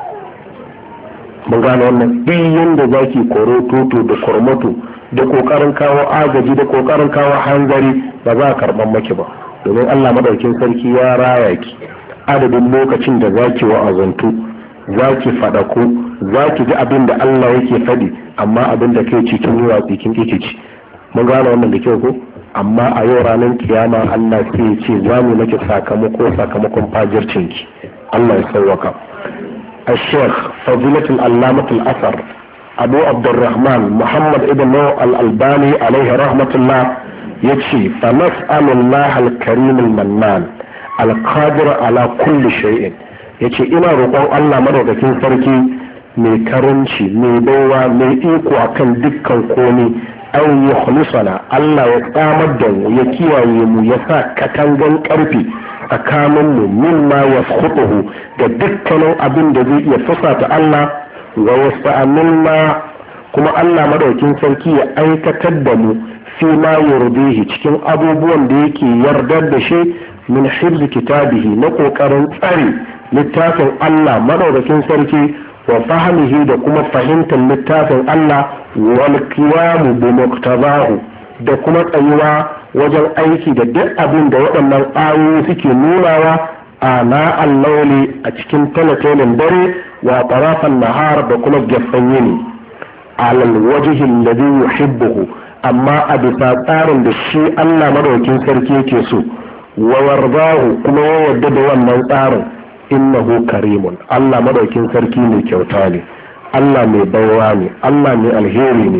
mun gane wannan. duk yanda zaki koro toto da kormoto da kokarin kawo agaji da kokarin kawo hanzari, ba za a karban maki ba, domin Allah madaukin sarki ya raya ki adadin lokacin da zaki wa'azantu, zaki fadaku, zaki ji abin da Allah yake fadi, amma abin da kai cikin ruwa cikin kikici. mun gane wannan da kyau ko? amma a yau ranar kiyama Allah sai ya ce za mu maki sakamako sakamakon fajircin ki. Allah ya sauwaka. الشيخ فضيلة العلامة الأثر أبو عبد الرحمن محمد ابن الألباني عليه رحمة الله يكشي فنسأل الله الكريم المنان القادر على كل شيء. yace ina roƙon Allah madaukakin sarki mai karanci, mai baiwa, mai iko akan dukkan komai, aw yukhlisana, Allah ya tsamar da mu, ya kiyaye mu, ya sa katangan karfi tsakanin mu mimma yasqutuhu da dukkanin abin da zai iya fusata Allah, wa yasta'amilna, kuma Allah madaukakin sarki ya aikatar da mu fi ma yurdihi, cikin abubuwan da yake yardar da shi, min hifzi kitabihi, na kokarin tsare littafin Allah madaukakin sarki, wa fahimihi, da kuma fahimtar littafin Allah, wal qiyamu bi muqtabahu, da kuma tsayuwa wajen aiki da duk abin da waɗannan ayoyi suke nunawa a na allauli a cikin talatelin dare wa tarafan nahar da kuma gefen yini, alal wajhi alladhi yuhibbuhu, amma a bisa tsarin da shi Allah madaukakin sarki yake so, wa wardahu, kuma ya yarda da wannan tsarin. innahu karimun, Allah madaukin sarki mai kyauta ne, Allah mai baiwa ne, Allah mai alheri ne,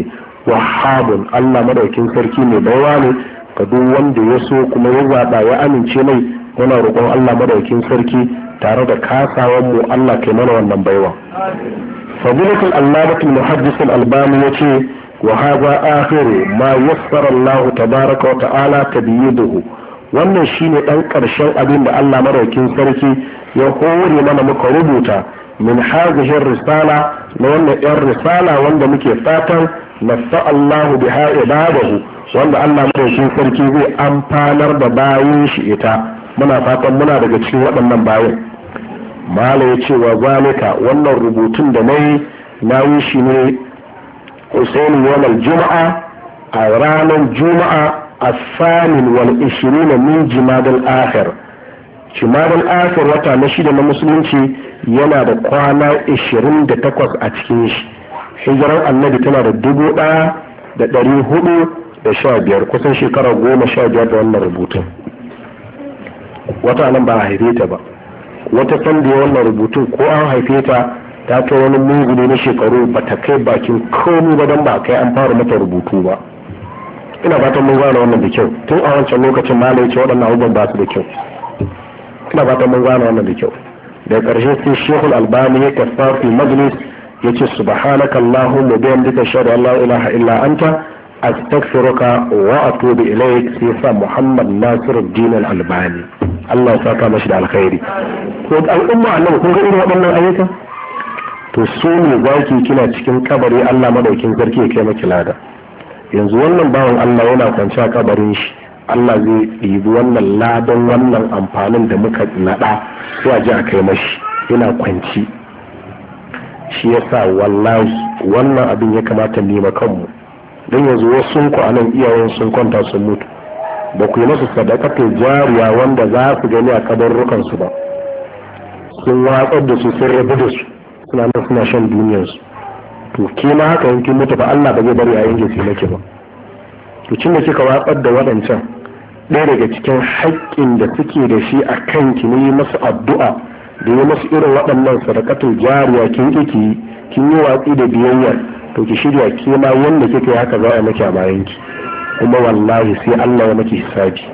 wahhabun Allah madaukin sarki mai baiwa ne ga duk wanda ya so kuma ya zaba ya amince mai. muna roƙon Allah madaukin sarki tare da kasawan mu Allah kai mana wannan baiwa. fadilatul allamatul muhaddis al-albani yace wa hadha akhiru ma yassara Allah tabaaraka wa ta'ala tabyiduhu. wannan shine dan karshen abin da Allah madaukin sarki ya hore mana muka rubuta min hadhihi risala na wannan yan risala wanda muke fatan nasa Allah biha ibadahu wanda Allah madaukin sarki zai amfanar da bayin shi ita. muna fatan muna daga cikin waɗannan bayan. mala ya ce wa zalika wannan rubutun da nayi na yi shi ne Husaini yawmal juma'a a ranar juma'a الثامن والعشرين من جماد الآخر. جماد الآخر wata na shida na musulunci yana da kwana ishirin da takwas a cikin shi. hijiran annabi tana da dubu ɗaya da ɗari hudu da sha biyar, kusan shekara goma sha biyar da wannan rubutun. wata nan ba a haife ta ba, wata san da wannan rubutun ko an haife ta ta kai wani mungulu na shekaru ba ta kai bakin komi ba don ba kai an fara mata rubutu ba. ina fatan mun gane wannan da kyau. tun a wancan lokacin ma ce waɗannan abubuwan ba su da kyau. ina fatan mun gane wannan da kyau. da ƙarshe sai shekul albani ya tafa fi majlis ya ce subhanaka allahumma bihamdika ashhadu an la ilaha illa anta astaghfiruka wa atubu ilayk. sai sa muhammad nasiruddin al-albani Allah ya saka mashi da alkhairi. ko al'umma annabi kun ga irin waɗannan ayyuka to su ne zaki kina cikin kabari Allah madaukin sarki ya kai maki lada. yanzu wannan bawan Allah yana kwanci a kabarin shi, Allah zai ɗibi wannan ladan wannan amfanin da muka naɗa sai a ji a kai mashi yana kwanci. shi yasa wallahi wannan abin ya kamata nema kanmu, don yanzu wasu ku a nan iyayen sun kwanta sun mutu ba ku yi masu sadakatul jariya wanda za su gani a kabarrukan su ba, sun watsar da su sun rabu da su suna nan suna shan duniyarsu. to ke ma haka yankin mutu ba Allah ba zai bari a yanke sai nake ba. to cin da kika watsar da waɗancan ɗaya daga cikin haƙƙin da suke da shi a kan ki ne masu addu'a da yi masu irin waɗannan sadakatul jariya kin ki kin yi watsi da biyayya, to ki shirya ke ma yanda kika yi haka za a maki a bayan ki, kuma wallahi sai Allah ya maki hisabi.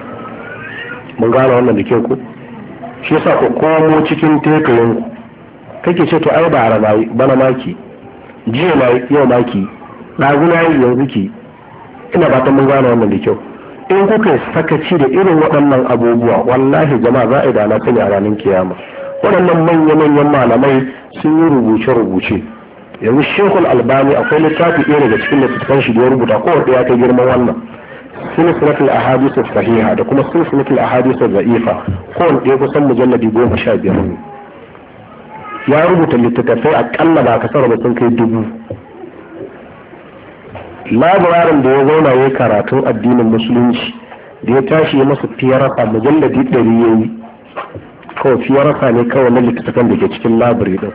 mun gane wannan da kyau ko? shi yasa ku komo cikin tekayin ku kake ce to ai ba bana maki jiya na yau maki ɗaguna yi yanzu ki. ina fatan mun gane wannan da kyau. in kuka sakaci da irin waɗannan abubuwa wallahi jama'a za a yi da na sani a ranar kiyama. waɗannan manya-manyan malamai sun yi rubuce-rubuce. yanzu shekul albani akwai littafi ɗaya daga cikin littattafan shi da ya rubuta kowace ya kai girman wannan silsilatul ahadith sahiha da kuma silsilatul ahadith za'ifa, kowanne ɗaya kusan mujalladi goma sha biyar ne. ya rubuta littattafai akalla ba kasar ba sun kai dubu. labararin da ya zauna ya karatun addinin musulunci da ya tashi ya masa fiyarasa mujalladi ɗari ya yi kawai fiyarasa ne kawai na littattafan da ke cikin labari ɗin.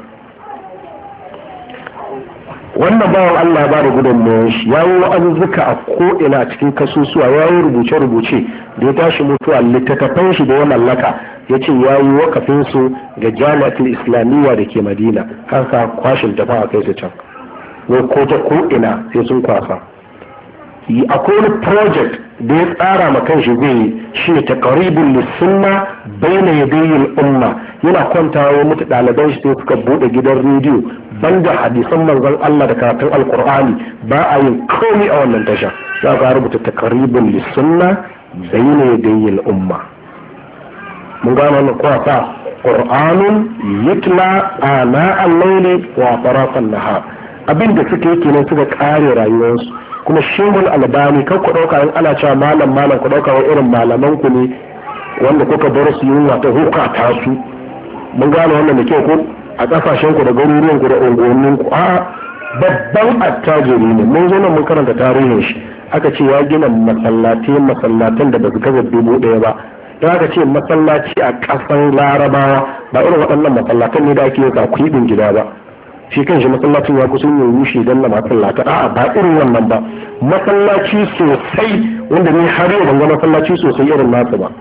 wannan bawan Allah ya bada gudunmawar shi ya yi wa'azuzzuka a ko'ina a cikin kasusuwa, ya yi rubuce-rubuce da ya tashi mutuwa littattafan shi da ya mallaka ya ce ya yi wakafinsu ga jami'atul islamiyya da ke madina, haka kwashin tafa a kai su can wai ko ta ko'ina sai sun kwasa. akwai wani project da ya tsara ma kanshi zai yi shi ne taqribul lisunna baina yadayil umma. yana kwantawa mutu ɗaliban shi sai suka bude gidan rediyo banda hadisan manzon Allah da karatun alqur'ani ba a yin komai a wannan tasha, za ka rubuta taqribul lisunna baina yadayil umma. mun gano wannan ko sa qur'anun yutla ana al-layli wa tarafan nahar. abinda suka yi kenan suka kare rayuwarsu. kuma shehul albani kan ku dauka in ana cewa malam malam ku dauka wa irin malaman ku ne wanda kuka bar su yunwa ta huka ta su. mun gane wannan da kyau ko a kasashen ku da garuruwan ku da unguwannin ku a babban attajiri ne. mun zo nan mun karanta tarihin shi, aka ce ya gina masallatai masallatan da ba su gaza dubu ɗaya ba. don aka ce masallaci a ƙasan larabawa ba irin waɗannan masallatan ne da ake yi ka kuɗin gida ba. shi kan shi masallacin ya kusan yin rushe don na masallata a'a ba irin wannan ba, masallaci sosai wanda ni har yau ban ga masallaci sosai irin nasu ba,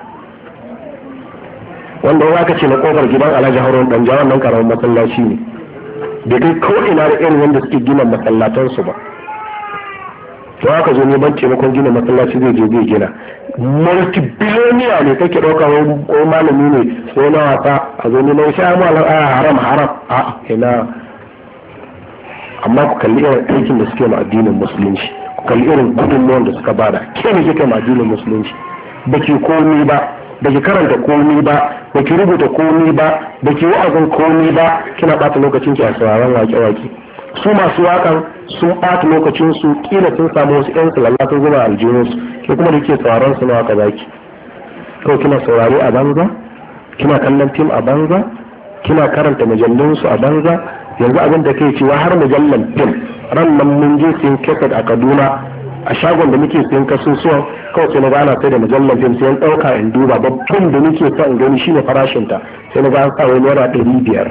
wanda ya ka ce na kofar gidan alhaji harun dan jawan nan karamin masallaci ne bai kai ko ina da irin wanda suke gina masallatansu ba. to haka zo ne ban taimakon gina masallaci zai je zai gina. Multi-billionaire ne kake ɗauka wani malami ne sai na wasa a zo ne mai sha malam a haram haram a ina. Amma ku kalli irin aikin da suke ma addinin musulunci, ku kalli irin gudunmuwan da suka bada. Ke ne kike ma addinin musulunci? Baki komi ba, baki karanta komi ba, baki rubuta komi ba, baki wa'azin komi ba, kina ɓata lokacin ki a sauraron wake-wake. Su masu wakan sun ɓata lokacin su kila sun samu wasu ƴan sulalla sun zuba aljihunsu, ke kuma da ke sauraron su na waka zaki. Kawai kina saurare a banza, kina kallon tim a banza, kina karanta mujallunsu a banza. Yanzu abin da kai cewa har mujallan fim ran nan mun je sayan kaset a Kaduna a shagon da muke sayan kasusuwan, kawai sai na ga ana sai da mujallan fim sai an ɗauka in duba babban da muke sa in gani shine farashinta, sai na ga an sa wani naira ɗari biyar.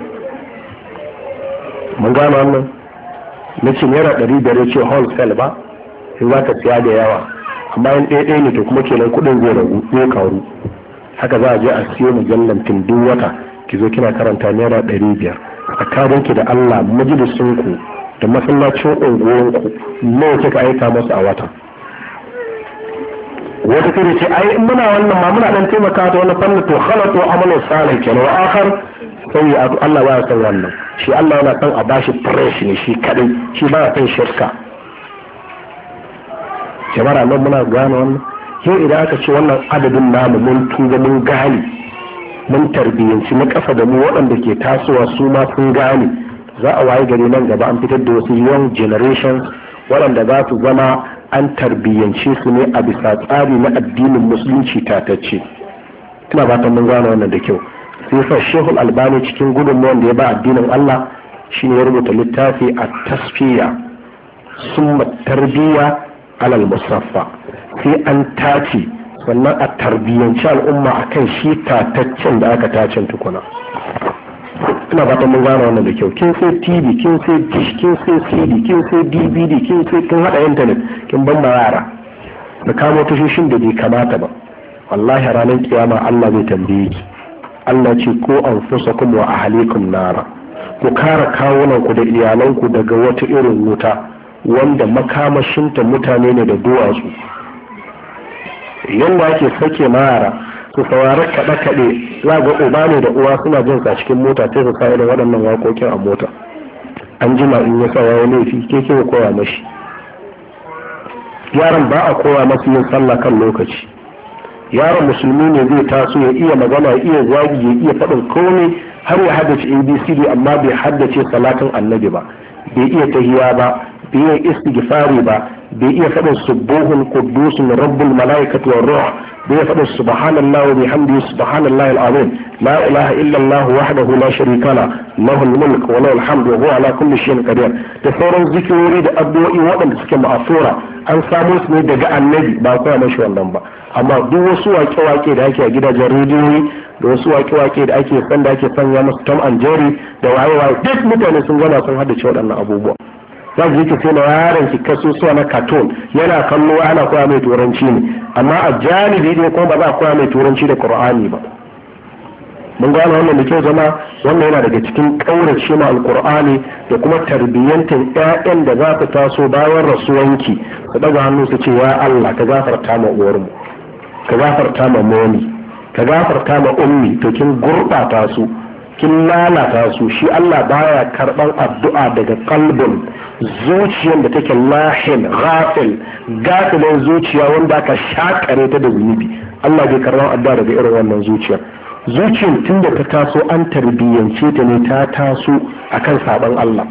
Mun gano wannan na ce naira ɗari biyar ya ce wholesale ba sai za ka siya da yawa, amma in ɗaya ɗaya ne to kuma kenan kuɗin zai ragu zai karu. Haka za a je a siyo mujallan fim duk wata ki zo kina karanta naira ɗari biyar. Tsakaninki da Allah majalisinku da masallacin unguwanku nawa kika aika masu a wata? Wata kiri ce ai muna wannan ma muna dan taimaka ta wani fannin to khalatu amalan salih kenan wa akhar sai Allah ba ya san wannan. Shi Allah yana son a bashi fresh ne shi kadai, shi ba ya son shirka. Jama'a nan muna gane wannan. Yau idan aka ce wannan adadin namu mun tuba mun gane, mun tarbiyyanci na ƙasa da mu waɗanda ke tasowa su ma sun gane, za a waye gari nan gaba an fitar da wasu young generations waɗanda za su zama an tarbiyyance su ne a bisa tsari na addinin musulunci tatacce. Ina fatan mun gane wannan da kyau. Sai sa Shehul Albani cikin gudunmuwan da ya ba addinin Allah shine ya rubuta littafi a tasfiya summa tarbiyya alal musaffa, sai an tace sannan a tarbiyyanci al'umma a kan shi tataccen da aka tacen tukuna. Ina fatan mun gane wannan da kyau. Kin sai tv, kin sai dish, kin sai cd, kin sai dvd, kin sai kin hada intanet, kin ban yara da kamo tashoshin da bai kamata ba. Wallahi ranar kiyama Allah zai tambaye ki. Allah ce ko anfusakum wa ahlikum nara, ku kare kawunan ku da iyalanku daga wata irin wuta wanda makamashinta mutane ne da duwatsu. Yanda ake sake mara su saurari kaɗe-kaɗe, za ga uba ne da uwa suna jin sa cikin mota sai su kawo da waɗannan waƙoƙin a mota. An jima in ya sa ya laifi ke ke koya mashi. Yaron ba a koya masu yin sallah kan lokaci. Yaron musulmi ne zai taso ya iya magana, ya iya zagi, ya iya faɗin komai har ya haddace A B C D amma bai haddace salatin annabi ba, bai iya tahiya ba, bai iya istighfari ba, bai iya faɗin subuhun quddusun rabbul malaikati war ruh, bai iya faɗin subhanallahi wa bihamdihi subhanallahi alazim, la ilaha illa allah wahdahu la sharika la lahul mulk wa lahul hamdu wa huwa ala kulli shay'in qadir. Da sauran zikirori da addu'o'i waɗanda suke ma'asura an samu su ne daga annabi, ba kowa mashi wannan ba. Amma duk wasu wake-wake da ake a gidajen rediyoyi da wasu wake-wake da ake san da ake sanya masu Tom and Jerry da waye-waye duk mutane sun gana sun haddace waɗannan abubuwa. za ku yi sai na yaron ki kasusuwa na cartoon yana kallo ana koya mai turanci ne, amma a janibi ne kuma ba za a koya mai turanci da Qur'ani ba. mun gano wannan da kyau zama wannan yana daga cikin kaurace ma alqur'ani da kuma tarbiyyantar ƴaƴan da za su taso bayan rasuwanki su daga hannu su ce ya Allah ka gafarta ma uwarmu, ka gafarta ma moni, ka gafarta ma ummi, to kin gurbata su kin lalata su. Shi Allah baya karban addu'a daga kalbin zuciyar da take lahin ghafil gafilin zuciya wanda aka shakare ta da zunubi. Allah bai karban addu'a daga irin wannan zuciyar. Zuciyar tun da ta taso an tarbiyyance ta ne ta taso akan saban Allah.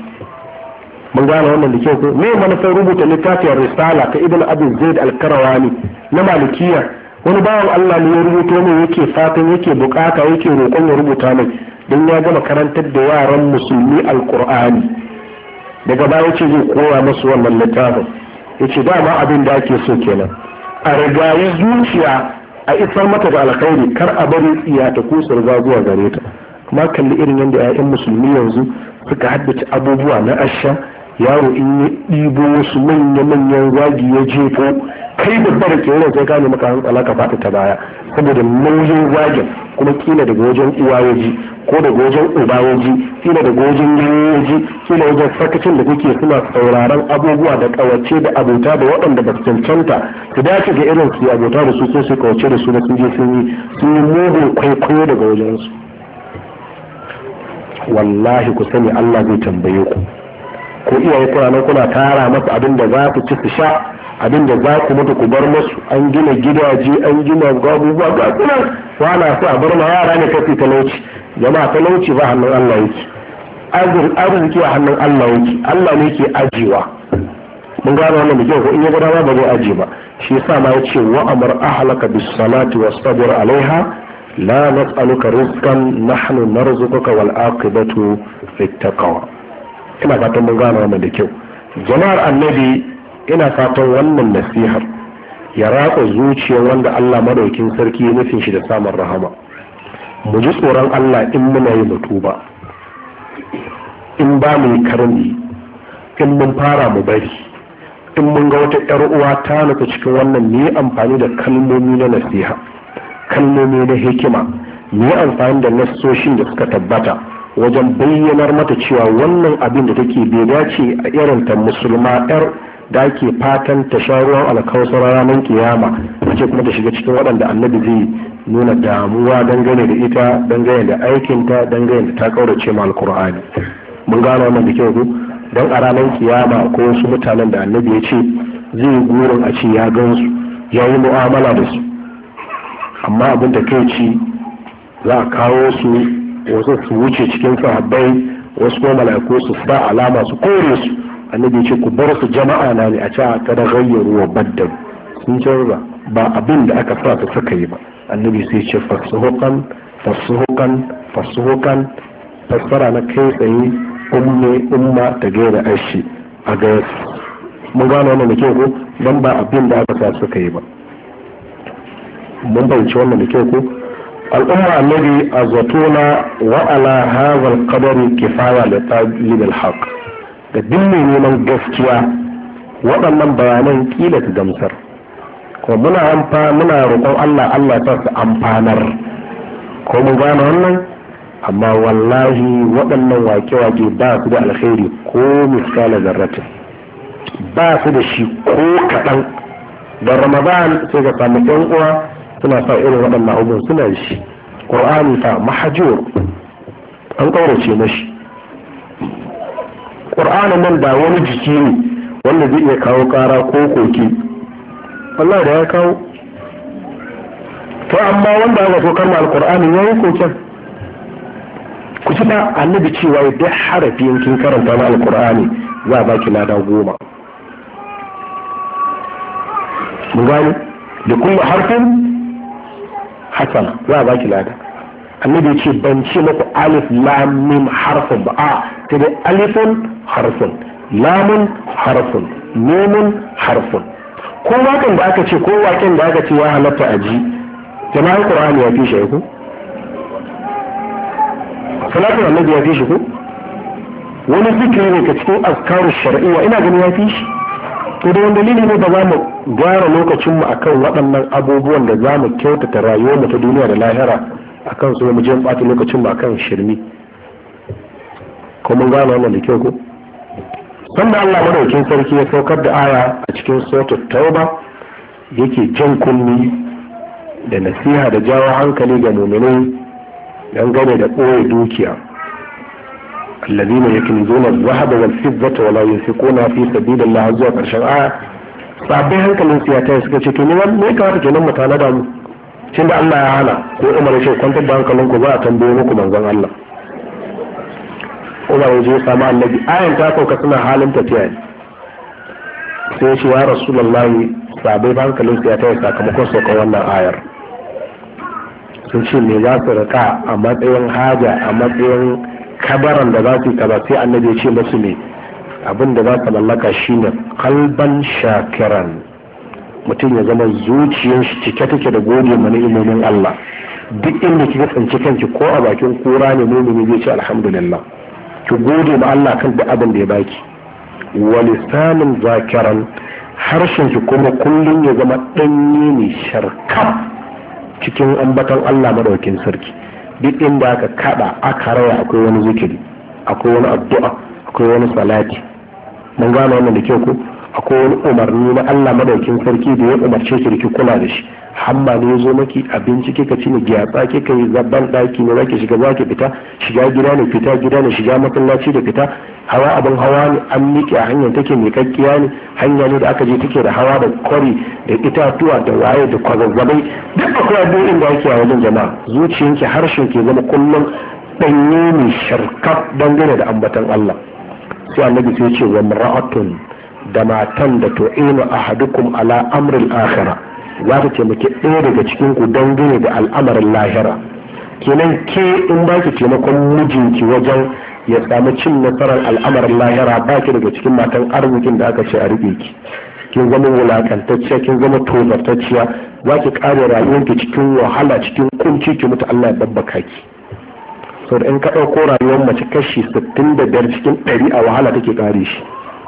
mun gane wannan da kyau ko me manufar rubuta littafin risala ta ibn abi zaid al-karawani na malikiya? wani bawan Allah ne ya rubuto mai yake fatan yake bukata yake roƙon ya rubuta mai don ya gama karantar da yaran musulmi alkur'ani. daga baya ce zai koya masu wannan littafin. yace dama abin da ake so kenan, a rigayi zuciya a isar mata da alkhairi, kar a bari tsiya ta kusa riga zuwa gare ta. kuma kalli irin yadda 'ya'yan musulmi yanzu suka haddace abubuwa na asha. yaro in ya ɗibo wasu manya-manyan zagi ya jefo, kai babba da ke wurin sai ka nemi ka hantsala ka faɗi ta baya saboda nauyin zagin. kuma kila daga wajen uwa ya ji ko daga wajen uba ya ji kila daga wajen yanyi ya ji kila wajen sakacin da kuke suna sauraron abubuwa da kawace da abota da waɗanda ba su cancanta su dace ga irin su abota da su sai su kawace da su da sun je sun yi sun yi mugun kwaikwayo daga wajensu. Wallahi ku sani Allah zai tambaye ku ko iyaye kuna nan kuna tara masa abin da za ku ci su sha abin da za ku mutu ku bar musu an gina gidaje an gina abubuwa ga kuna wana su a bar ma yara ne kafi talauci jama'a talauci ba hannun Allah yake arziki a hannun Allah yake Allah ne ke ajiwa mun gano wannan da kyau ko in ya gada ba zai aje ba shi yasa ma ya ce wa amar ahlaka bis salati wastabir alaiha la nas'aluka rizqan nahnu narzuquka wal aqibatu littaqwa. Ina fatan mun gano wannan da kyau jama'ar annabi, ina fatan wannan nasihar ya ratsa zuciyar wanda Allah madaukin sarki ya nufin shi da samun rahama. Mu ji tsoron Allah in muna yi mutu ba, in ba mu yi karni, in mun fara mu bari, in mun ga wata ‘yar uwa ta nufa cikin wannan ne amfani da kalmomi na nasiha, kalmomi na hikima, ne amfani da nassoshin da suka tabbata wajen bayyanar mata cewa wannan abin da take bai dace a irin ta musulma ‘yar da ake fatan ta sha ruwan alkawasar ranar kiyama, ce kuma ta shiga cikin waɗanda annabi zai nuna damuwa dangane da ita, dangane da aikinta, dangane da ta kaurace ma alkur'ani. Mun gano wannan da kyau ku don a ranar kiyama ko wasu mutanen da annabi ya ce zai yi gurin a ce ya gansu ya yi mu'amala da su, amma abin da kai ci za a kawo su wasu su wuce cikin sahabbai, wasu kuma mala'iku su sa alama su kore su. Annabi ce ku bar su jama'a na ne a ce a kada gayyaru wa baddal sun canza ba abin da aka sa su suka yi ba. Annabi sai ce fasuhukan fasuhukan fasuhukan fassara na kai tsaye umme umma ta gaira aishi a gaya mun gano wannan da kyau ko don ba abin da aka sa suka yi ba. Mun bayyana wannan da kyau ko al'umma annabi a zatona wa ala hadha al-qadari kifaya li talib al-haq. Da duk mai neman gaskiya waɗannan bayanan kila su gamsar ko muna amfa muna roƙon Allah Allah ta su amfanar ko mun gane wannan, amma wallahi waɗannan wake-wake ba su da alkhairi ko miskala zarratin, ba su da shi ko kaɗan. da Ramadan sai ga samu ɗan uwa suna sa irin waɗannan abubuwan suna da shi. Qur'ani fa mahjur an kaurace mashi. Qur'ani nan da wani jiki ne wanda zai iya kawo ƙara ko koke, wallahi da ya kawo. To amma wanda aka so kalmar alqur'ani yayi koken. Ku ci da annabi cewa duk harafi yankin karanta na alqur'ani za a baki lada goma. Mun gani da kullu harfin hasana za a baki lada. Annabi ce ban ce muku alif lam mim harfun ba, a sai dai alifun harfun, lamun harfun, mimun harfun. Ko wakan da aka ce ko waken da aka ce ya halatta a ji, jama'ar Qur'ani ya fi shi ko? Salatul annabi ya fi shi ko? Wani zikiri ne ka cikin azkarus shar'iyya ina ganin ya fi shi. To da wanda dalili ne ba za mu gyara lokacinmu akan waɗannan abubuwan da za mu kyautata rayuwarmu ta duniya da lahira akan su mu je mu ɓata lokacinmu akan shirmi. Ko mun gane wannan da kyau ko? Sanda Allah madaukin sarki ya saukar da aya a cikin suratul Tauba yake jan kunni da nasiha da jawo hankali ga mu'minai dangane da ɓoye dukiya. الذين يكنزون الذهب والفضة ولا ينفقونها في سبيل الله عز وجل ƙarshen aya sabbin hankalin siyata suka ce to ne me ka wata kenan mutane da mu tunda Allah ya hana ko Umar ya ce kwantar da hankalin ku za a tambaye muku manzon Allah. Umar ya je ya samu annabi ayan ta sauka suna halin tafiya ne sai ya ce ya Rasulullahi sabbin hankalin siyata ya sakamakon sauka wannan ayar sun ce me za su rika a matsayin haja a matsayin kabaran da za su yi kaza sai annabi ya ce masu ne abin da za ka mallaka shine kalban shakiran, mutum ya zama zuciyar shi cike take da gode ma ni'imomin Allah. Duk inda kika tsinci kanki ko a bakin kura ne mumini zai ce alhamdulillah, ki gode ma Allah kan duk abin da ya baki. Wa lisanin zakiran, harshen ki kuma kullum ya zama danye ne sharkaf cikin ambaton Allah madaukin sarki. Duk inda aka kada aka raya akwai wani zikiri, akwai wani addu'a, akwai wani salati. Mun gane wannan da kyau ko? Akwai wani umarni na Allah madaukin sarki da ya umarce ki ki kula da shi. Hamma ne ya zo maki, abinci kika ci ne, gyatsa kika yi, zabban daki ne zaki shiga zaki fita, shiga gida ne fita gida ne, shiga masallaci da fita, hawa abin hawa ne an miƙe a hanyar take mai kakkiya ne, hanya ne da aka je take da hawa da kwari da itatuwa da waye da kwazazzabai, duk akwai addu'o'in da ake a wajen jama'a. Zuciyanki harshen ke zama kullum ɗanye ne sharkaf dangane da ambatan Allah. Sai annabi sai ce wa mar'atun, da matan da tu'inu ahadukum ala amril akhirah, za ta taimaki ɗaya daga cikin ku dangane da al'amarin lahira. Kenan ke in ba ki taimakon mijinki wajen ya samu cin nasarar al'amarin lahira, ba ki daga cikin matan arzikin da aka ce a riƙe ki. Kin zama wulakantacciya, kin zama tozartacciya, za ki ƙare rayuwarki cikin wahala, cikin kunci, ki mutu Allah ya babbaka ki. Sau da in ka ɗauko rayuwar mace kashi sittin da biyar cikin ɗari a wahala take ƙare shi.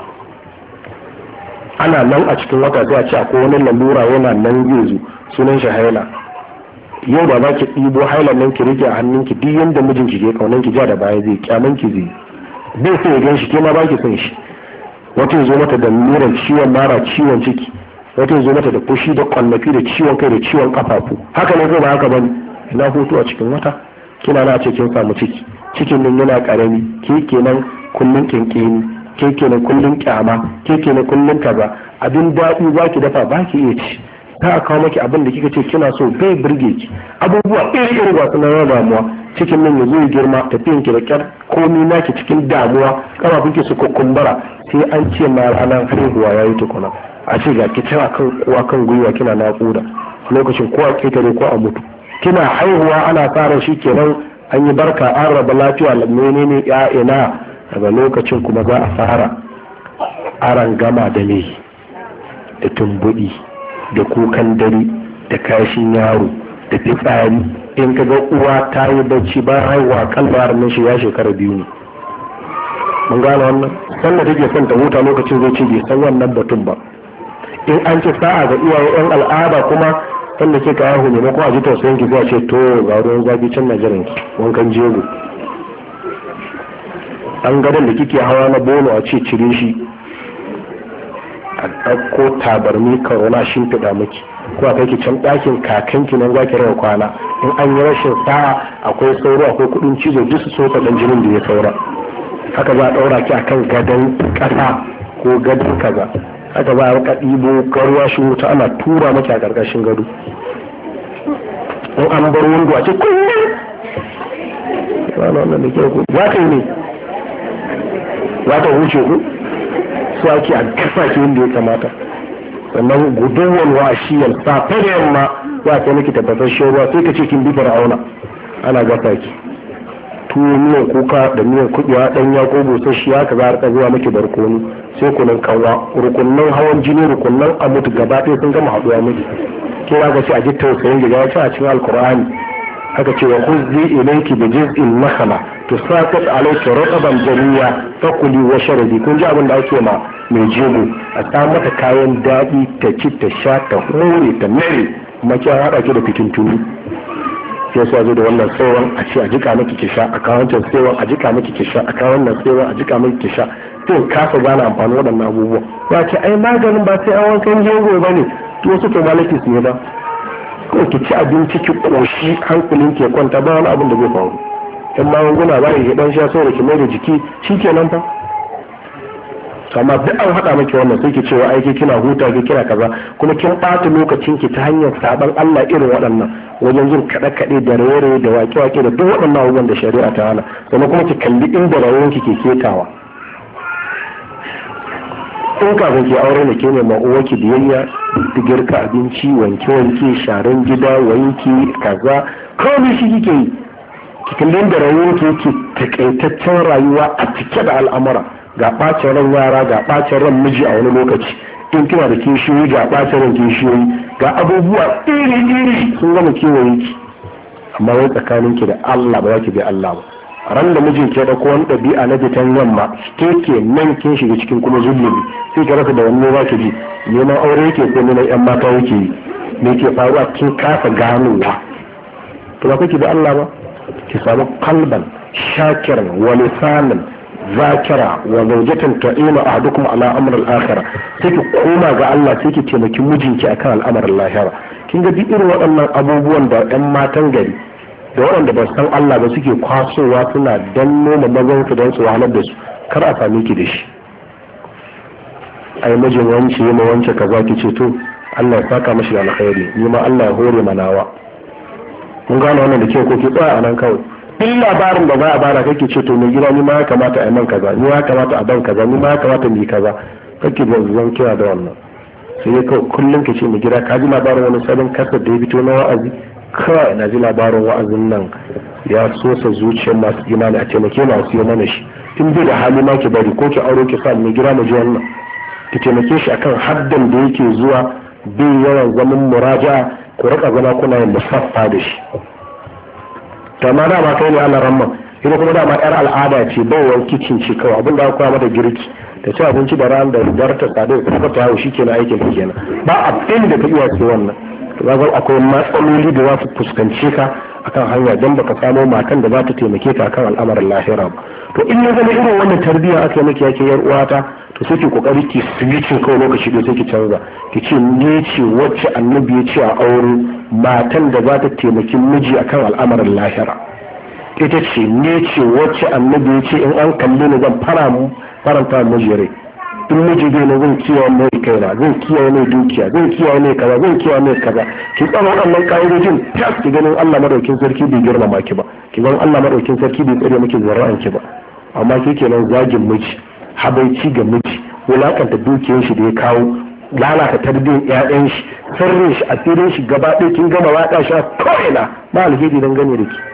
Ana nan a cikin wata sai a ce akwai wani lalura yana nan zai zo, sunan shi haila. Yau da za ki ɗibo hailan nan ki rike a hannunki, duk yanda mijinki ke kaunan ki ja da baya zai, kyaman ki zai, bai sai ya gan shi, ke ma ba ki son shi. Wata ya zo mata da luran ciwon mara, ciwon ciki, wata ya zo mata da fushi da kwallafi da ciwon kai da ciwon kafafu. Haka ne ko ba haka bane? Ina hutu a cikin wata, kina na ce kin samu ciki, cikin nan yana karami, ke kenan kullun kinkini, ke kenan kullun kyama, ke kenan kullun kaza. Abin daɗi za ki dafa ba ki iya ci, ta a kawo maki abin da kika ce kina so bai burge ki. Abubuwa iri iri ga suna yawan damuwa, cikin nan ya zo ya girma, tafiyan ki da kyar, komi naki cikin damuwa, kafafun ki su kukumbura, sai an ce ma ranar haihuwa ya yi tukuna. A ce ga ki tana kan kowa kan gwiwa kina naƙuda, lokacin ko a ketare ko a mutu. Kina haihuwa ana tsara shi kenan an yi barka, an raba lafiya, menene ya'ina. Daga lokacin kuma za a fara aran gama da me, da tumbuɗi, da kukan dare, da kashin yaro, da fitsari. In ka ga uwa ta yi bacci ba haihuwa, kalmar nan shi ya shekara biyu ne. Mun gane wannan? Sannan take son ta huta lokacin zai ce bai san wannan batun ba. In an ci sa'a ga iyaye yan al'ada kuma sanda ke ka haihu ne ko a ji tausayin ki zai ce to ga ruwan zafi can na jiran ki, wankan jego. An gadon da kike hawa na bono a ce cire shi, a ɗauko tabarmi karona shimfiɗa miki, ko a kai ki can ɗakin kakanki nan za ki rawa kwana. In an yi rashin sa'a akwai sauro, akwai kuɗin cizo, duk su sosa ɗan jinin da ya saura. Haka za a ɗaura ki akan gadon ƙasa ko gadon kaza. Haka za a rika ɗibo garuwa shi wuta ana tura maki a ƙarƙashin gado. In an bar wando a ce kullum wannan da kyau ku za ka yi ne, za ta wuce ku su ake a gasa ki wanda ya kamata. Sannan guduwan wa shiyar safe da yamma za ka miki tabbatasshen ruwa sai ka ce kin bi fir'auna, ana gasa ki. Tuwo miyan kuka da miyan kuɓewa ɗanya ko busasshiya ka za a rika zuwa miki barkono, sai kunan kanwa, rukunnan hawan jini, rukunnan a mutu gaba ɗaya sun gama haɗuwa miki. Ke ya ga ce a ji tausayin gida ya ce a cikin alkur'ani aka ce wa huzzi ilayki bi jiz'in nakhla tusaqit alayki rutban janiya fakuli wa sharabi. Kun ji abin da ake ma mai jego, a samu mata kayan daɗi ta ci ta sha ta hore ta mere, kuma ki haɗa ki da fitintunu. Sai su zo da wannan tsawon a ce a jika miki ki sha, a kawo wancan tsawon a jika miki ki sha, a kawo wannan tsawon a jika miki ki sha. Sai kasa gane amfanin waɗannan abubuwa. Ya ce ai maganin ba sai an wankan jego ba ne, to wasu formality su ne ba. Kawai ki ci abinci ki ƙoshi hankulin ke kwanta, ba wani abin da zai faru. In magunguna ba ki dan sha saboda ki mai da jiki shi kenan fa. Amma duk an haɗa maki wannan sai ki cewa aiki kina huta ki kina kaza, kuma kin ɓata lokacin ki ta hanyar saban Allah irin waɗannan, wajen jin kaɗe-kaɗe da raye-raye da waƙe-waƙe da duk waɗannan abubuwan da shari'a ta hana. Sannan kuma ki kalli inda rayuwarki ke ketawa. In kafin ki aure ne ke ne ma uwarki biyayya, girka abinci, wanke-wanke, sharan gida, wanki, kaza, kawai shi kike yi. Ki kalli inda rayuwarki yake takaitaccen rayuwa a cike da al'amura. Ga ɓacin ran yara, ga ɓacin ran miji a wani lokaci, in kina da kishiyoyi ga ɓacin ran kishiyoyi, ga abubuwa iri-iri sun gama kewaye ki. Amma wai tsakanin ki da Allah ba za ki bi Allah ba. Ran da mijin ke ɗauko wani ɗabi'a na fitan yamma, ke ke nan kin shiga cikin kuma zulumi, sai ka rasa da wanne za ki ji, neman aure yake ko neman ƴan mata yake yi. me ke faruwa kin kasa ganowa. to ba kake da Allah ba ki samu qalban shakiran wa lisanan zakira wa zawjatan ta'ina ahadukum ala amr al-akhirah sai ki koma ga Allah sai ki taimaki mijinki akan al'amarin lahira. kin ga duk irin waɗannan abubuwan da ƴan matan gari da waɗanda ba san Allah ba suke kwasowa suna danno ma mazan su don su wahalar da su, kar a same ki da shi. ai mijin wance yi ma wance kaza ki ce to Allah ya saka mashi da alkhairi, ni ma Allah ya hore manawa. mun gane wannan da ke ko ki tsaya a nan kawai. duk labarin da za a bara kake ce to mai gida ni ma ya kamata a yi man kaza, ni ya kamata a ban kaza, ni ma ya kamata mu yi kaza, kake da zan kira da wannan. sai dai kawai kullum ka ce mai gida ka ji labarin wani sabon kasar da ya fito na wa'azi, kawai na ji labarin wa'azin nan ya sosa zuciyar masu imani, a taimake masu yi mana shi. in bai da hali ma ki bari ko ki auro ki sa mai gida mu ji wannan, ki taimake shi akan haddan da yake zuwa bin yawan zaman muraja, ku rika zama kuna yin musaffa da shi. amma dama kai ne Allah ramma, ita kuma dama yar al'ada ce baiwar kicin ce kawai abin da aka koya mata girki ta ci abinci da ran da dar ta tsada da kuma ta hawo shikenan aikin ta kenan, ba abin da ta iya ce wannan. to ga akwai matsaloli da za su fuskance ka akan hanya dan baka samo matan da za ta taimake ka akan al'amarin lahira ba. to in ya zama irin wannan tarbiyya aka yi miki yake yar uwata, to sai ki kokari ki switching kawai lokaci da sai ki canza ki ce ni ce wacce annabi ya ce a aure matan da za ta taimaki miji akan al'amarin lahira. ita ce ni ce wacce annabi ya ce in an kalle ni zan fara mu faranta miji rai, in miji bai na zan kiyaye mai kaina, zan kiyaye mai dukiya, zan kiyaye mai kaza, zan kiyaye mai kaza. ki tsara waɗannan ƙa'idojin tas ki ganin Allah madaukin sarki bai girmama ki ba, ki ganin Allah madaukin sarki bai tsare miki zarra'an ki ba. amma ke kenan zagin miji, habaici ga miji, wulakanta dukiyar shi da ya kawo, lalata tarbiyyar ƴaƴan shi, sirrin shi, asirin shi gaba ɗaya kin gama waɗa shi a ko'ina, ba alheri don gane da ki.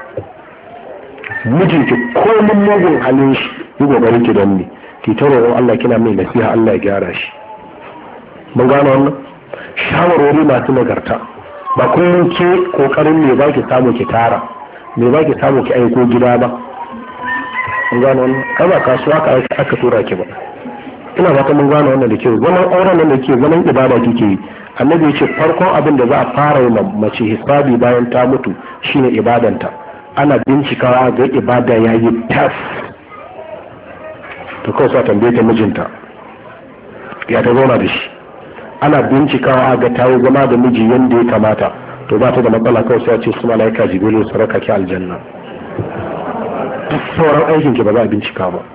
mijinki komin mugun halin shi yi gobarin ki don ne ki ta roƙon Allah kina mai nasiha Allah ya gyara shi. mun gano wannan shawarwari masu nagarta, ba kullum ke kokarin me ba ki samu ki tara, me ba ki samu ki aiko gida ba. mun gano wannan kai ba kasuwa ka aka tura ki ba. ina fata mun gano wannan da kyau. zaman auren nan da ke zaman ibada kike yi, annabi ya ce farkon abin da za a fara yi mace hisabi bayan ta mutu shine ibadanta. ana bincikawa ga ibada yayi tas, to kawai sa tambaye ta mijinta ya ta zauna da shi. ana bincikawa ga ta yi zama da miji yadda ya kamata, to ba ta da matsala, kawai sai ce su malaika jibiru su raka ki aljanna. duk sauran aikin ki ba za a bincika ba.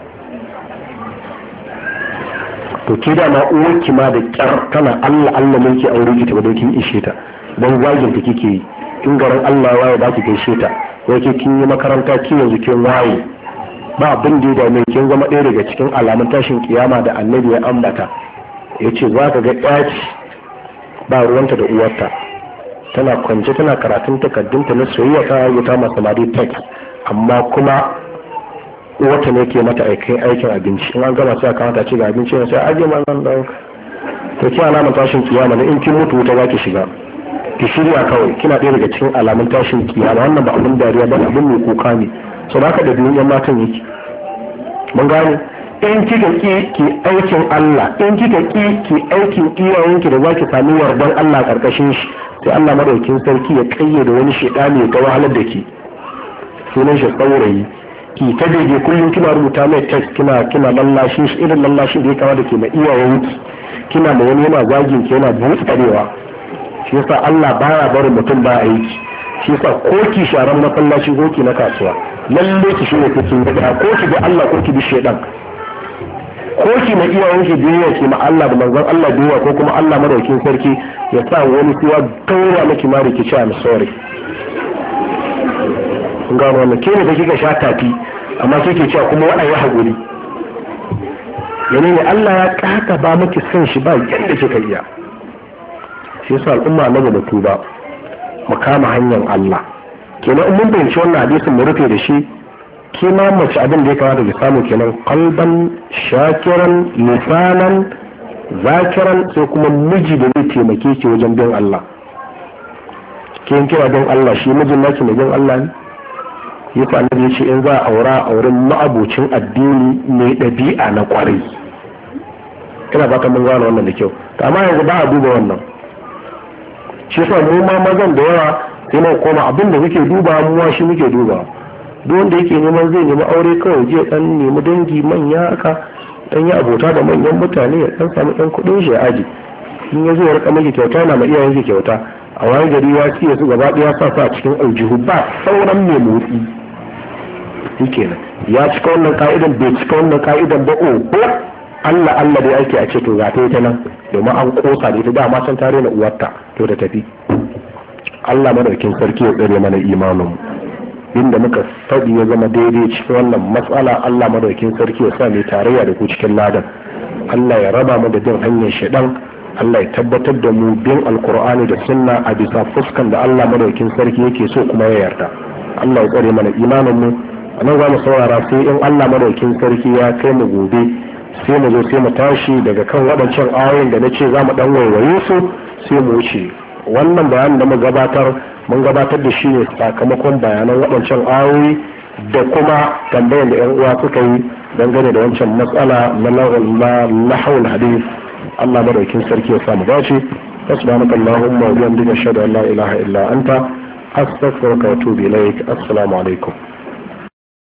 to ke da uwarki ma da kyar tana Allah Allah ne ke aure ki ta ba kin ishe ta, don zagin ta kike yi. in garin Allah waye ba ki gaishe ta, wai ke kin yi makaranta ki yanzu kin waye, ba abin da ya dame kin zama ɗaya daga cikin alamun tashin kiyama da annabi ya ambata. ya ce za ka ga ɗaci ba ruwanta da uwarta, tana kwance tana karatun takardunta na soyayya, ta rubuta masa mari text, amma kuma uwarta ne ke mata aikin aikin abinci. in an gama sai aka mata ce ga abinci ne sai aje ma nan dauka. to ki alamun tashin kiyama ne, in kin mutu wuta za ki shiga, ki shirya kawai, kina ɗaya daga cikin alamun tashin kiyama. wannan ba abin dariya ba, abin mai kuka ne. so da haka da biyun yan matan yake. mun gane in kika ki ki aikin Allah, in kika ki ki aikin iyayenki da zaki sami yardan Allah karkashin shi, sai Allah madaukin sarki ya kayyade wani shedani ya wahalar da ki. sunan shi saurayi, ki ta daidai kullum kina rubuta mai text, kina kina lallashin shi irin lallashin da ya kama da ke na iyayenki, kina da wani yana zagin ki yana butsarewa. shi yasa Allah baya barin mutum ba aiki. shi yasa ko ki sharan masallaci ko ki na kasuwa, lalle ki shirya kike da ko ki bi Allah ko ki bi shedan, ko ki na iyayen ki biyayya ki ma Allah da manzon Allah biyayya, ko kuma Allah madaukin sarki ya sa wani kuwa gaura miki mari ki ci am sorry. kun ga wannan ke ne da kika sha tafi amma kike cewa kuma wani ya haƙuri. yana ne Allah ya kaka ba miki son shi ba yadda kika iya. shi yasa al'umma na da tuba mu kama hanyar Allah. kenan in mun bayyana wannan hadisin mu rufe da shi, ke ma mace abin da ya kamata ki samu kenan qalban shakiran lisanan zakiran, sai kuma miji da zai taimake ki wajen bin Allah. kin kira bin Allah, shi mijin naki mai bin Allah ne. yasa annabi ya ce in za a aura auren ma'abocin addini mai ɗabi'a na kwarai. ina fata mun gane wannan da kyau. amma yanzu ba a duba wannan. shi yasa mu ma mazan da yawa sai mu koma abin da muke duba mu ma shi muke duba. Duk wanda yake neman zai nemi aure kawai je dan nemi dangi manya aka dan yi abota da manyan mutane ya dan samu dan kudin shi aji. In ya zo ya rika miki kyauta na ma iyayen shi kyauta a wani gari ya ciye su gaba daya sa sa cikin aljihu ba sauran mai motsi. Shikenan ya cika wannan ka'idan bai cika wannan ka'idan ba o Allah Allah dai ake a ce to ga ta nan domin an kosa da ita dama san tare na uwarta to da tafi. Allah madaukin sarki ya tsare mana imanin mu inda muka faɗi ya zama daidai cikin wannan matsala Allah madaukin sarki ya sa mai tarayya da ku cikin ladan. Allah ya raba mu da bin hanyar shedan. Allah ya tabbatar da mu bin alkur'ani da sunna a bisa fuskan da Allah madaukin sarki yake so kuma ya yarda. Allah ya tsare mana imanin mu. Anan za mu saurara sai in Allah madaukin sarki ya kai mu gobe sai mu zo sai mu tashi daga kan waɗancan ayoyin da na ce za mu ɗan waiwaye su sai mu wuce. Wannan bayanin da mu gabatar mun gabatar da shi ne sakamakon bayanan waɗancan ayoyi da kuma tambayar da 'yan uwa suka yi dangane da wancan matsala na lahawul hadith. Allah madaukin sarki ya samu dace. Subhanaka Allahumma wa bihamdika ashhadu an la ilaha illa anta astaghfiruka wa atubu ilaik. Assalamu alaikum.